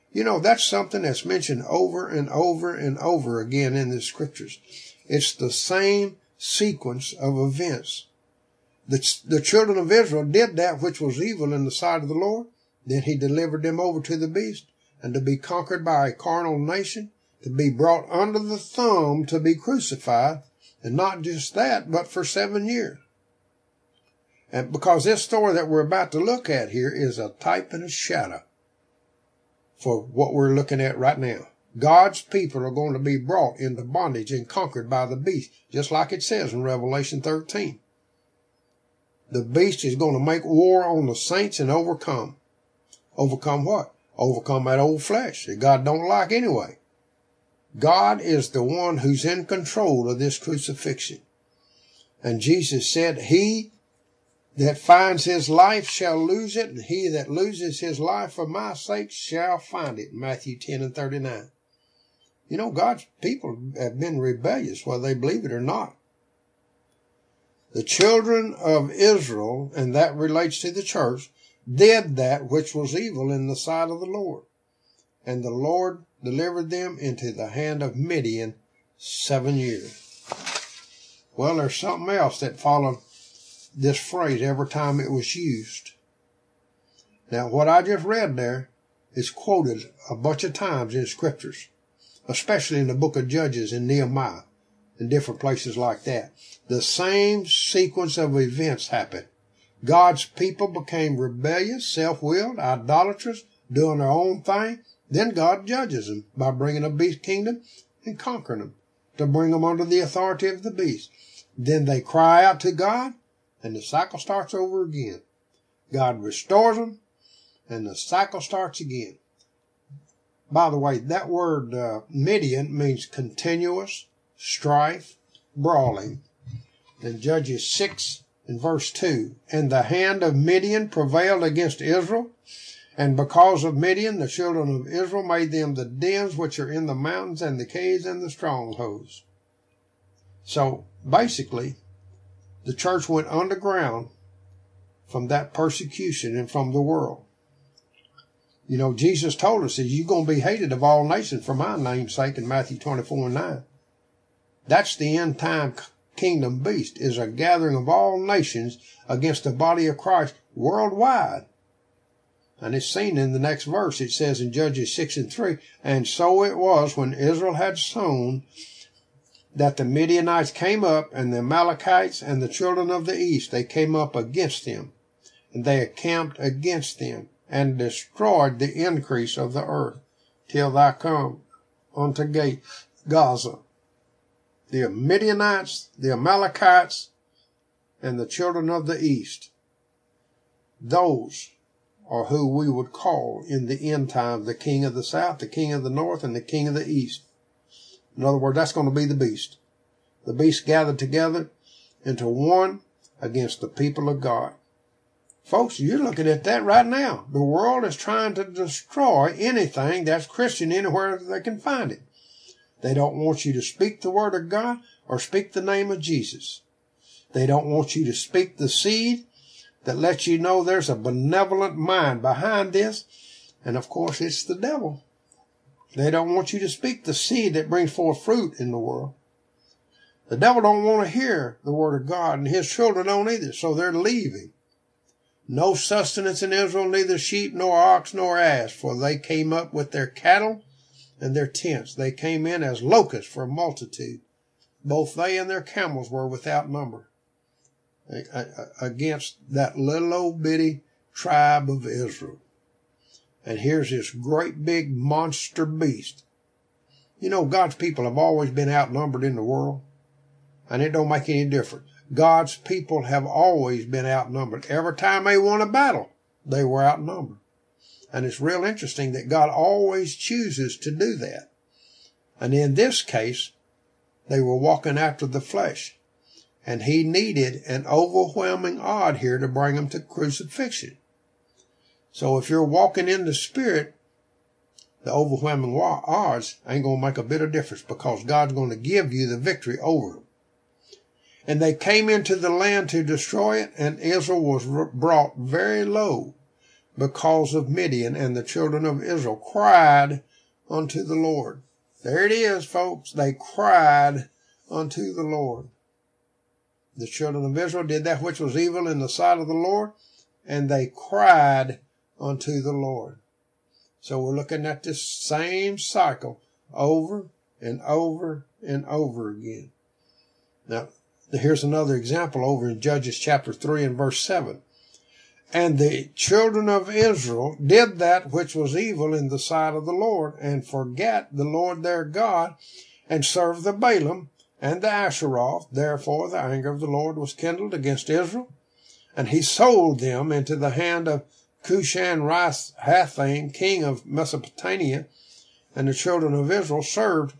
Speaker 4: You know, that's something that's mentioned over and over and over again in the scriptures. It's the same sequence of events. The children of Israel did that which was evil in the sight of the Lord. Then he delivered them over to the beast, and to be conquered by a carnal nation, to be brought under the thumb to be crucified, and not just that, but for 7 years. And because this story that we're about to look at here is a type and a shadow for what we're looking at right now. God's people are going to be brought into bondage and conquered by the beast, just like it says in Revelation 13. The beast is going to make war on the saints and overcome. Overcome what? Overcome that old flesh that God don't like anyway. God is the one who's in control of this crucifixion. And Jesus said, he that finds his life shall lose it, and he that loses his life for my sake shall find it. Matthew 10:39. You know, God's people have been rebellious, whether they believe it or not. The children of Israel, and that relates to the church, did that which was evil in the sight of the Lord. And the Lord delivered them into the hand of Midian 7 years. Well, there's something else that followed this phrase every time it was used. Now, what I just read there is quoted a bunch of times in scriptures, especially in the book of Judges and Nehemiah and different places like that. The same sequence of events happened. God's people became rebellious, self-willed, idolatrous, doing their own thing. Then God judges them by bringing a beast kingdom and conquering them to bring them under the authority of the beast. Then they cry out to God, and the cycle starts over again. God restores them, and the cycle starts again. By the way, that word Midian means continuous strife, brawling. In Judges 6 and verse 2, and the hand of Midian prevailed against Israel, and because of Midian, the children of Israel made them the dens which are in the mountains and the caves and the strongholds. So basically, the church went underground from that persecution and from the world. You know, Jesus told us that you're going to be hated of all nations for my name's sake in Matthew 24:9. That's the end time kingdom beast, is a gathering of all nations against the body of Christ worldwide. And it's seen in the next verse. It says in Judges 6:3, and so it was when Israel had sown that the Midianites came up, and the Amalekites and the children of the east, they came up against them, and they encamped against them, and destroyed the increase of the earth, till thou come unto Gaza. The Midianites, the Amalekites, and the children of the east, those are who we would call in the end time the king of the south, the king of the north, and the king of the east. In other words, that's going to be the beast. The beast gathered together into one against the people of God. Folks, you're looking at that right now. The world is trying to destroy anything that's Christian anywhere they can find it. They don't want you to speak the word of God or speak the name of Jesus. They don't want you to speak the seed that lets you know there's a benevolent mind behind this. And of course, it's the devil. They don't want you to speak the seed that brings forth fruit in the world. The devil don't want to hear the word of God, and his children don't either, so they're leaving. No sustenance in Israel, neither sheep, nor ox, nor ass, for they came up with their cattle and their tents. They came in as locusts for a multitude. Both they and their camels were without number against that little old bitty tribe of Israel. And here's this great big monster beast. You know, God's people have always been outnumbered in the world, and it don't make any difference. God's people have always been outnumbered. Every time they won a battle, they were outnumbered. And it's real interesting that God always chooses to do that. And in this case, they were walking after the flesh. And he needed an overwhelming odd here to bring them to crucifixion. So if you're walking in the Spirit, the overwhelming odds ain't going to make a bit of difference, because God's going to give you the victory over them. And they came into the land to destroy it, and Israel was brought very low, because of Midian, and the children of Israel cried unto the Lord. There it is, folks. They cried unto the Lord. The children of Israel did that which was evil in the sight of the Lord, and they cried unto the Lord. So we're looking at this same cycle over and over and over again. Now, here's another example over in Judges chapter 3 and verse 7. And the children of Israel did that which was evil in the sight of the Lord, and forgat the Lord their God, and served the Balaam and the Asheroth. Therefore the anger of the Lord was kindled against Israel, and he sold them into the hand of Cushan-Rishathaim, king of Mesopotamia, and the children of Israel served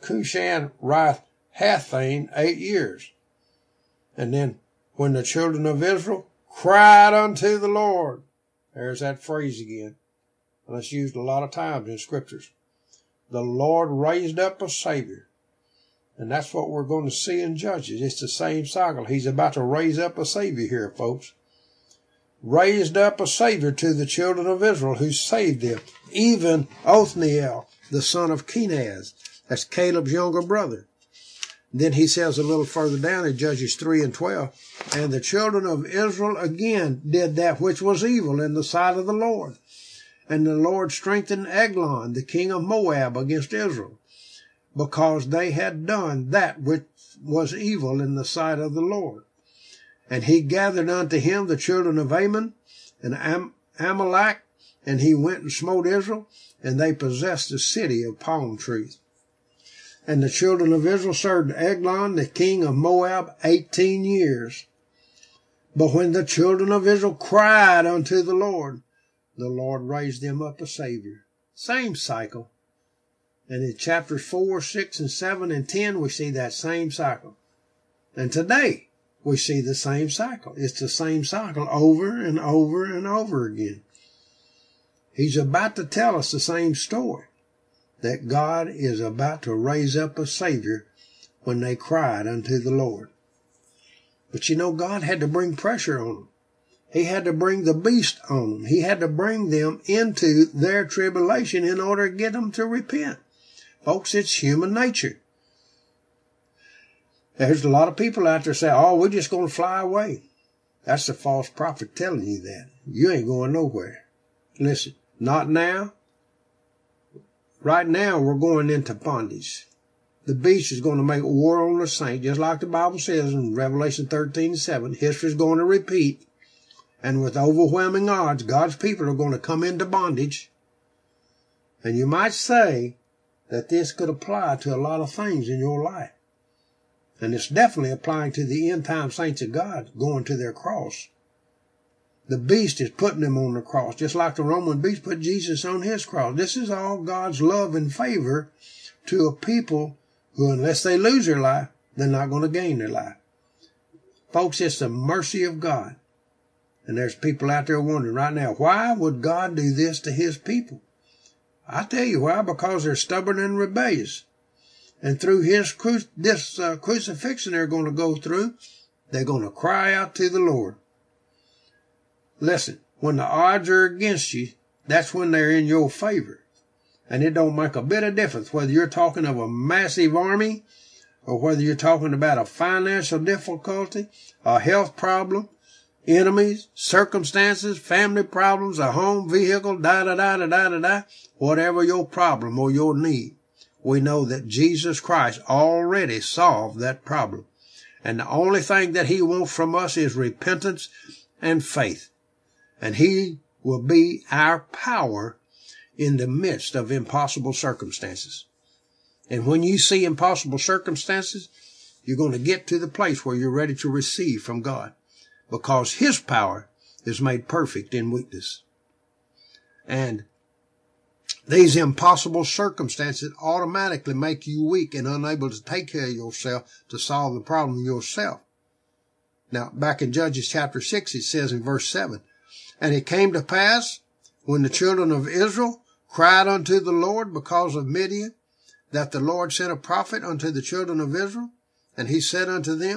Speaker 4: Cushan-Rishathaim 8 years. And then when the children of Israel cried unto the Lord, there's that phrase again, and it's used a lot of times in scriptures. The Lord raised up a Savior. And that's what we're going to see in Judges. It's the same cycle. He's about to raise up a Savior here, folks. Raised up a Savior to the children of Israel who saved them. Even Othniel, the son of Kenaz. That's Caleb's younger brother. Then he says a little further down in Judges 3 and 12, and the children of Israel again did that which was evil in the sight of the Lord. And the Lord strengthened Eglon, the king of Moab, against Israel, because they had done that which was evil in the sight of the Lord. And he gathered unto him the children of Ammon and Amalek, and he went and smote Israel, and they possessed the city of palm trees. And the children of Israel served Eglon, the king of Moab, 18 years. But when the children of Israel cried unto the Lord raised them up a Savior. Same cycle. And in chapters 4, 6, and 7, and 10, we see that same cycle. And today, we see the same cycle. It's the same cycle over and over and over again. He's about to tell us the same story, that God is about to raise up a Savior when they cried unto the Lord. But you know, God had to bring pressure on them. He had to bring the beast on them. He had to bring them into their tribulation in order to get them to repent. Folks, it's human nature. There's a lot of people out there say, oh, we're just going to fly away. That's the false prophet telling you that. You ain't going nowhere. Listen, not now. Right now, we're going into bondage. The beast is going to make war on the saints, just like the Bible says in Revelation 13:7. History is going to repeat. And with overwhelming odds, God's people are going to come into bondage. And you might say that this could apply to a lot of things in your life. And it's definitely applying to the end-time saints of God going to their cross. The beast is putting them on the cross, just like the Roman beast put Jesus on his cross. This is all God's love and favor to a people who, unless they lose their life, they're not going to gain their life. Folks, it's the mercy of God. And there's people out there wondering right now, why would God do this to his people? I tell you why, because they're stubborn and rebellious. And through this crucifixion they're going to go through, they're going to cry out to the Lord. Listen, when the odds are against you, that's when they're in your favor. And it don't make a bit of difference whether you're talking of a massive army or whether you're talking about a financial difficulty, a health problem, enemies, circumstances, family problems, a home, vehicle, whatever your problem or your need. We know that Jesus Christ already solved that problem. And the only thing that he wants from us is repentance and faith. And he will be our power in the midst of impossible circumstances. And when you see impossible circumstances, you're going to get to the place where you're ready to receive from God, because his power is made perfect in weakness. And these impossible circumstances automatically make you weak and unable to take care of yourself to solve the problem yourself. Now, back in Judges chapter 6, it says in verse 7, and it came to pass, when the children of Israel cried unto the Lord because of Midian, that the Lord sent a prophet unto the children of Israel, and he said unto them,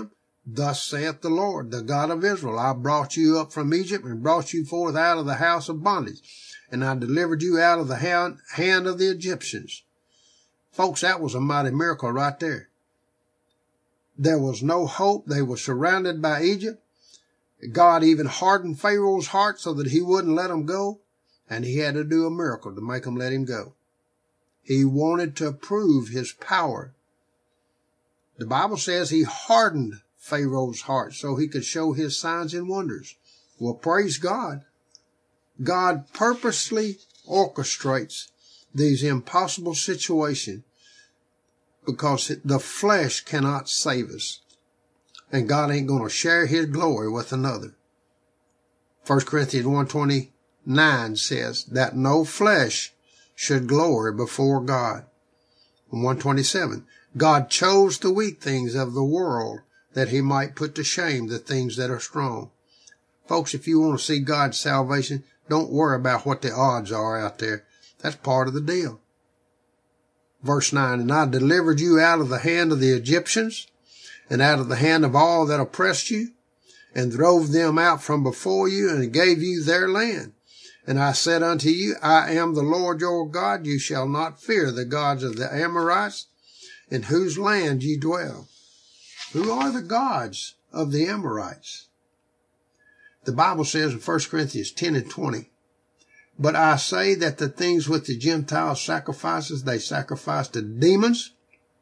Speaker 4: Thus saith the Lord, the God of Israel, I brought you up from Egypt and brought you forth out of the house of bondage, and I delivered you out of the hand of the Egyptians. Folks, that was a mighty miracle right there. There was no hope. They were surrounded by Egypt. God even hardened Pharaoh's heart so that he wouldn't let them go, and he had to do a miracle to make them let him go. He wanted to prove his power. The Bible says he hardened Pharaoh's heart so he could show his signs and wonders. Well, praise God. God purposely orchestrates these impossible situations because the flesh cannot save us. And God ain't going to share his glory with another. 1 Corinthians 1:29 says that no flesh should glory before God. 1:27, God chose the weak things of the world that he might put to shame the things that are strong. Folks, if you want to see God's salvation, don't worry about what the odds are out there. That's part of the deal. Verse 9, and I delivered you out of the hand of the Egyptians and out of the hand of all that oppressed you, and drove them out from before you, and gave you their land. And I said unto you, I am the Lord your God. You shall not fear the gods of the Amorites, in whose land ye dwell. Who are the gods of the Amorites? The Bible says in 1 Corinthians 10:20, but I say that the things which the Gentiles sacrifices, they sacrifice to demons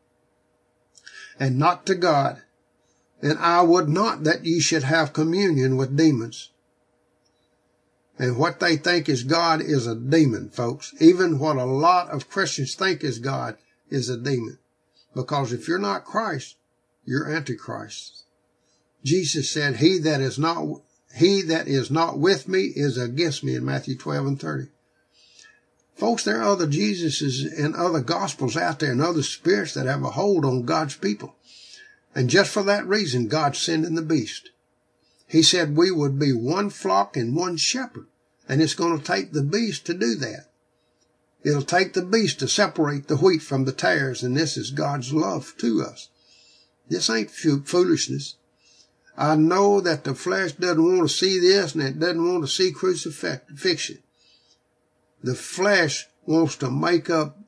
Speaker 4: and not to God. And I would not that ye should have communion with demons. And what they think is God is a demon, folks. Even what a lot of Christians think is God is a demon. Because if you're not Christ, you're Antichrist. Jesus said, he that is not with me is against me in Matthew 12:30. Folks, there are other Jesuses and other gospels out there and other spirits that have a hold on God's people. And just for that reason, God's sending the beast. He said we would be one flock and one shepherd. And it's going to take the beast to do that. It'll take the beast to separate the wheat from the tares. And this is God's love to us. This ain't foolishness. I know that the flesh doesn't want to see this and it doesn't want to see crucifixion. The flesh wants to make up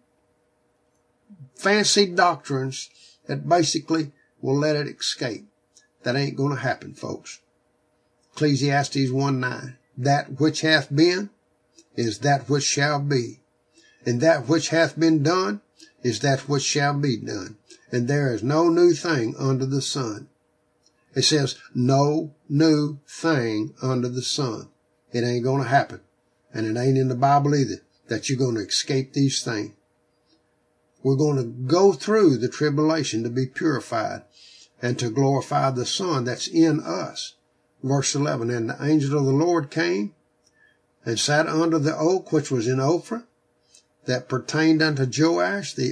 Speaker 4: fancy doctrines that basically will let it escape. That ain't going to happen, folks. Ecclesiastes 1:9. That which hath been is that which shall be. And that which hath been done is that which shall be done. And there is no new thing under the sun. It says, no new thing under the sun. It ain't going to happen. And it ain't in the Bible either that you're going to escape these things. We're going to go through the tribulation to be purified and to glorify the Son that's in us. Verse 11, and the angel of the Lord came and sat under the oak which was in Ophrah, that pertained unto Joash the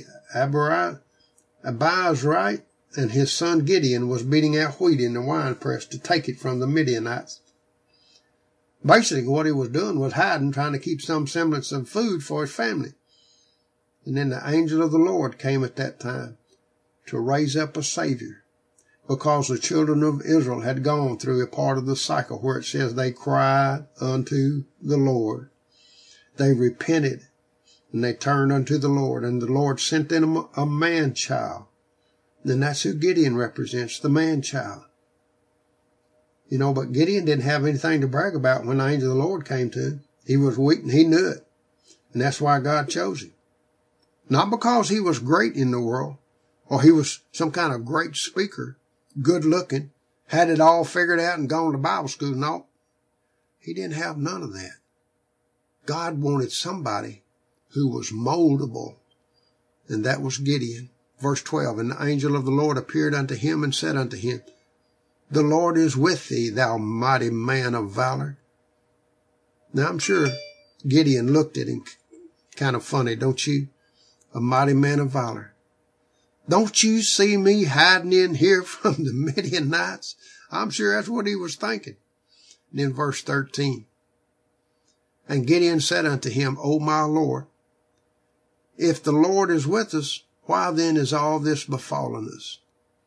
Speaker 4: Abiezrite, and his son Gideon was beating out wheat in the winepress to take it from the Midianites. Basically, what he was doing was hiding, trying to keep some semblance of food for his family. And then the angel of the Lord came at that time to raise up a Savior, because the children of Israel had gone through a part of the cycle where it says they cried unto the Lord. They repented and they turned unto the Lord, and the Lord sent them a man-child. Then that's who Gideon represents, the man-child. You know, but Gideon didn't have anything to brag about when the angel of the Lord came to him. He was weak and he knew it. And that's why God chose him. Not because he was great in the world or he was some kind of great speaker, good looking, had it all figured out and gone to Bible school. No, he didn't have none of that. God wanted somebody who was moldable, and that was Gideon. Verse 12, and the angel of the Lord appeared unto him and said unto him, the Lord is with thee, thou mighty man of valor. Now I'm sure Gideon looked at him kind of funny, don't you? A mighty man of valor. Don't you see me hiding in here from the Midianites? I'm sure that's what he was thinking. And then verse 13. And Gideon said unto him, O my Lord, if the Lord is with us, why then is all this befallen us?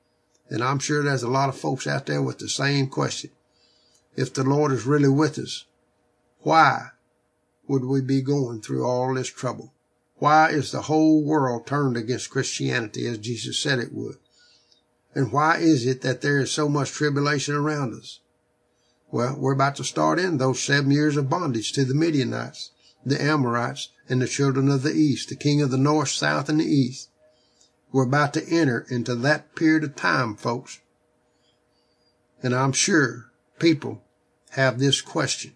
Speaker 4: And I'm sure there's a lot of folks out there with the same question. If the Lord is really with us, why would we be going through all this trouble? Why is the whole world turned against Christianity as Jesus said it would? And why is it that there is so much tribulation around us? Well, we're about to start in those 7 years of bondage to the Midianites, the Amorites, and the children of the east, the king of the north, south, and the east. We're about to enter into that period of time, folks. And I'm sure people have this question.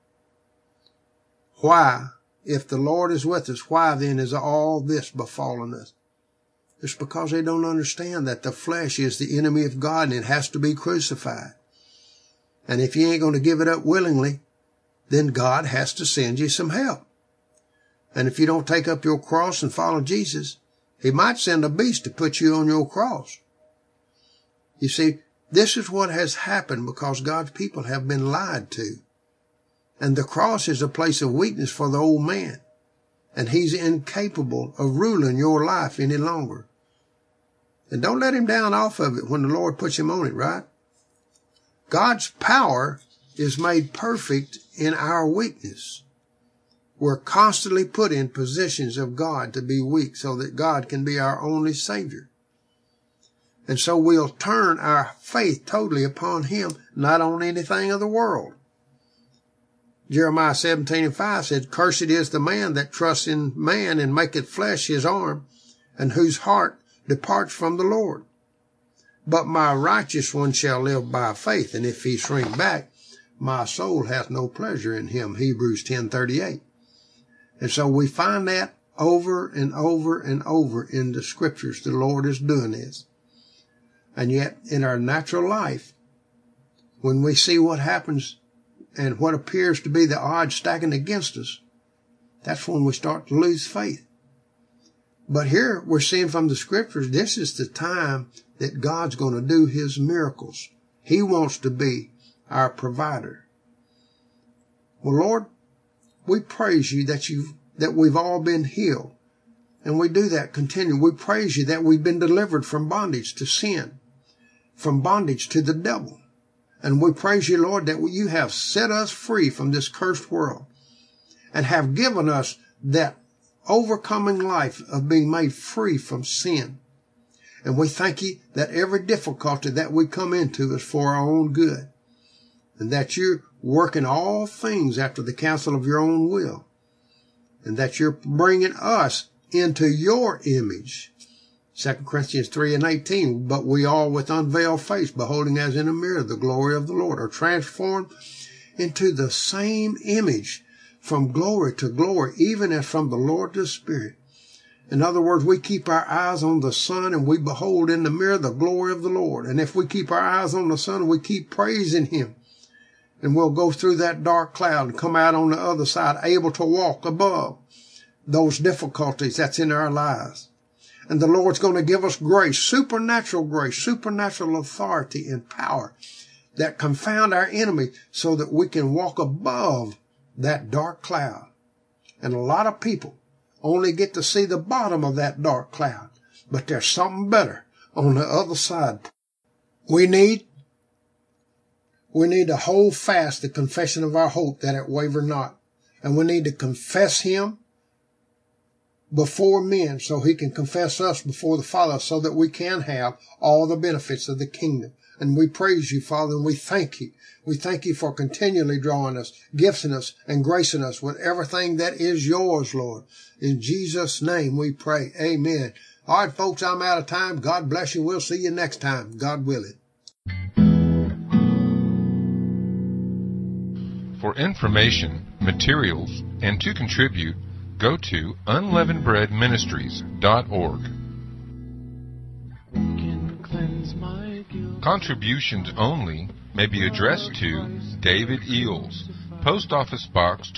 Speaker 4: Why, if the Lord is with us, why then is all this befallen us? It's because they don't understand that the flesh is the enemy of God and it has to be crucified. And if you ain't going to give it up willingly, then God has to send you some help. And if you don't take up your cross and follow Jesus, he might send a beast to put you on your cross. You see, this is what has happened because God's people have been lied to. And the cross is a place of weakness for the old man. And he's incapable of ruling your life any longer. And don't let him down off of it when the Lord puts him on it, right? God's power is made perfect in our weakness. We're constantly put in positions of God to be weak so that God can be our only Savior. And so we'll turn our faith totally upon him, not on anything of the world. Jeremiah 17:5 said, "Cursed is the man that trusts in man and maketh flesh his arm, and whose heart departs from the Lord. But my righteous one shall live by faith, and if he shrink back, my soul hath no pleasure in him." Hebrews 10:38. And so we find that over and over and over in the scriptures. The Lord is doing this. And yet in our natural life, when we see what happens and what appears to be the odds stacking against us, that's when we start to lose faith. But here we're seeing from the scriptures, this is the time that God's going to do his miracles. He wants to be our provider. Well, Lord, we praise you that we've all been healed. And we do that continually. We praise you that we've been delivered from bondage to sin, from bondage to the devil. And we praise you, Lord, that you have set us free from this cursed world and have given us that overcoming life of being made free from sin. And we thank you that every difficulty that we come into is for our own good, and that you're working all things after the counsel of your own will, and that you're bringing us into your image. 2 Corinthians 3:18, "But we all with unveiled face, beholding as in a mirror the glory of the Lord, are transformed into the same image from glory to glory, even as from the Lord the Spirit." In other words, we keep our eyes on the Son and we behold in the mirror the glory of the Lord. And if we keep our eyes on the Son and we keep praising him, and we'll go through that dark cloud and come out on the other side able to walk above those difficulties that's in our lives. And the Lord's going to give us grace, supernatural authority and power that confound our enemy so that we can walk above that dark cloud. And a lot of people only get to see the bottom of that dark cloud, but there's something better on the other side. We need to hold fast the confession of our hope, that it waver not. And we need to confess him before men so he can confess us before the Father, so that we can have all the benefits of the kingdom. And we praise you, Father, and we thank you. We thank you for continually drawing us, gifting us, and gracing us with everything that is yours, Lord. In Jesus' name we pray. Amen. All right, folks, I'm out of time. God bless you. We'll see you next time, God willing.
Speaker 2: For information, materials, and to contribute, go to unleavenedbreadministries.org.
Speaker 1: Can cleanse my guilt.
Speaker 2: Contributions only may be addressed to David Eels, Post Office Box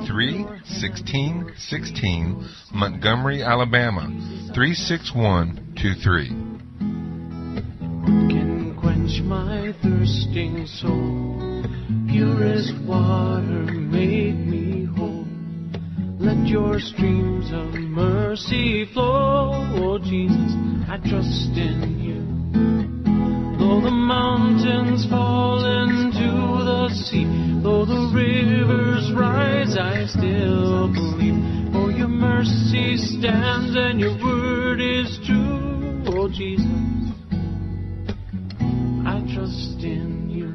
Speaker 2: 231616, Montgomery, Alabama 36123.
Speaker 1: Can quench my thirsting soul. Pure as water, make me whole. Let your streams of mercy flow. Oh Jesus, I trust in you. the mountains fall into the sea, though the rivers rise, I still believe. For your mercy stands and your word is true. Oh Jesus, I trust in you.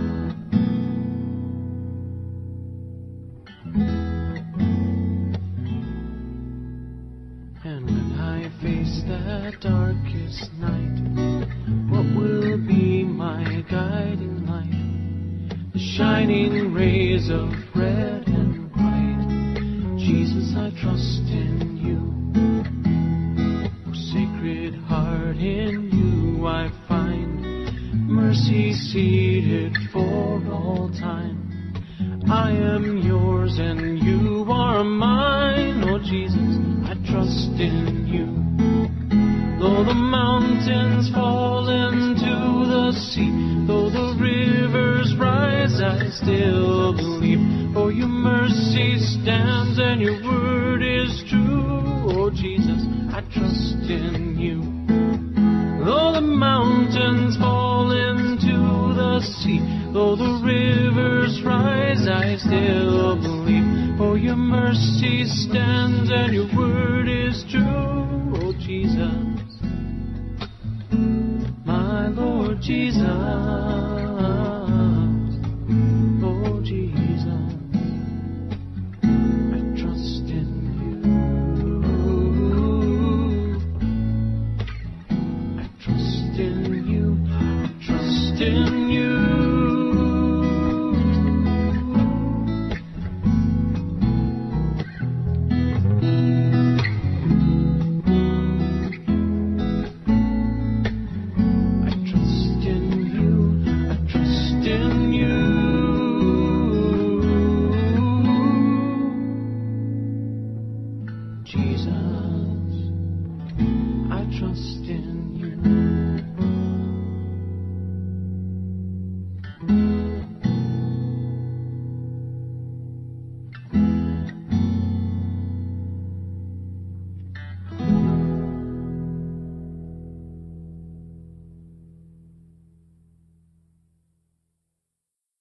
Speaker 1: And when I face that darkest night, what will be my guiding light? The shining rays of red and white. Jesus, I trust in you. Oh, Sacred Heart, in you I find mercy seated for all time. I am yours and you are mine. Oh Jesus, I trust in you. Though the mountains fall into the sea, though the rivers rise, I still believe. For your mercy stands and your word is true. Oh Jesus, I trust in you. Though the mountains fall into the sea, though the rivers rise, I still believe. For your mercy stands and your word is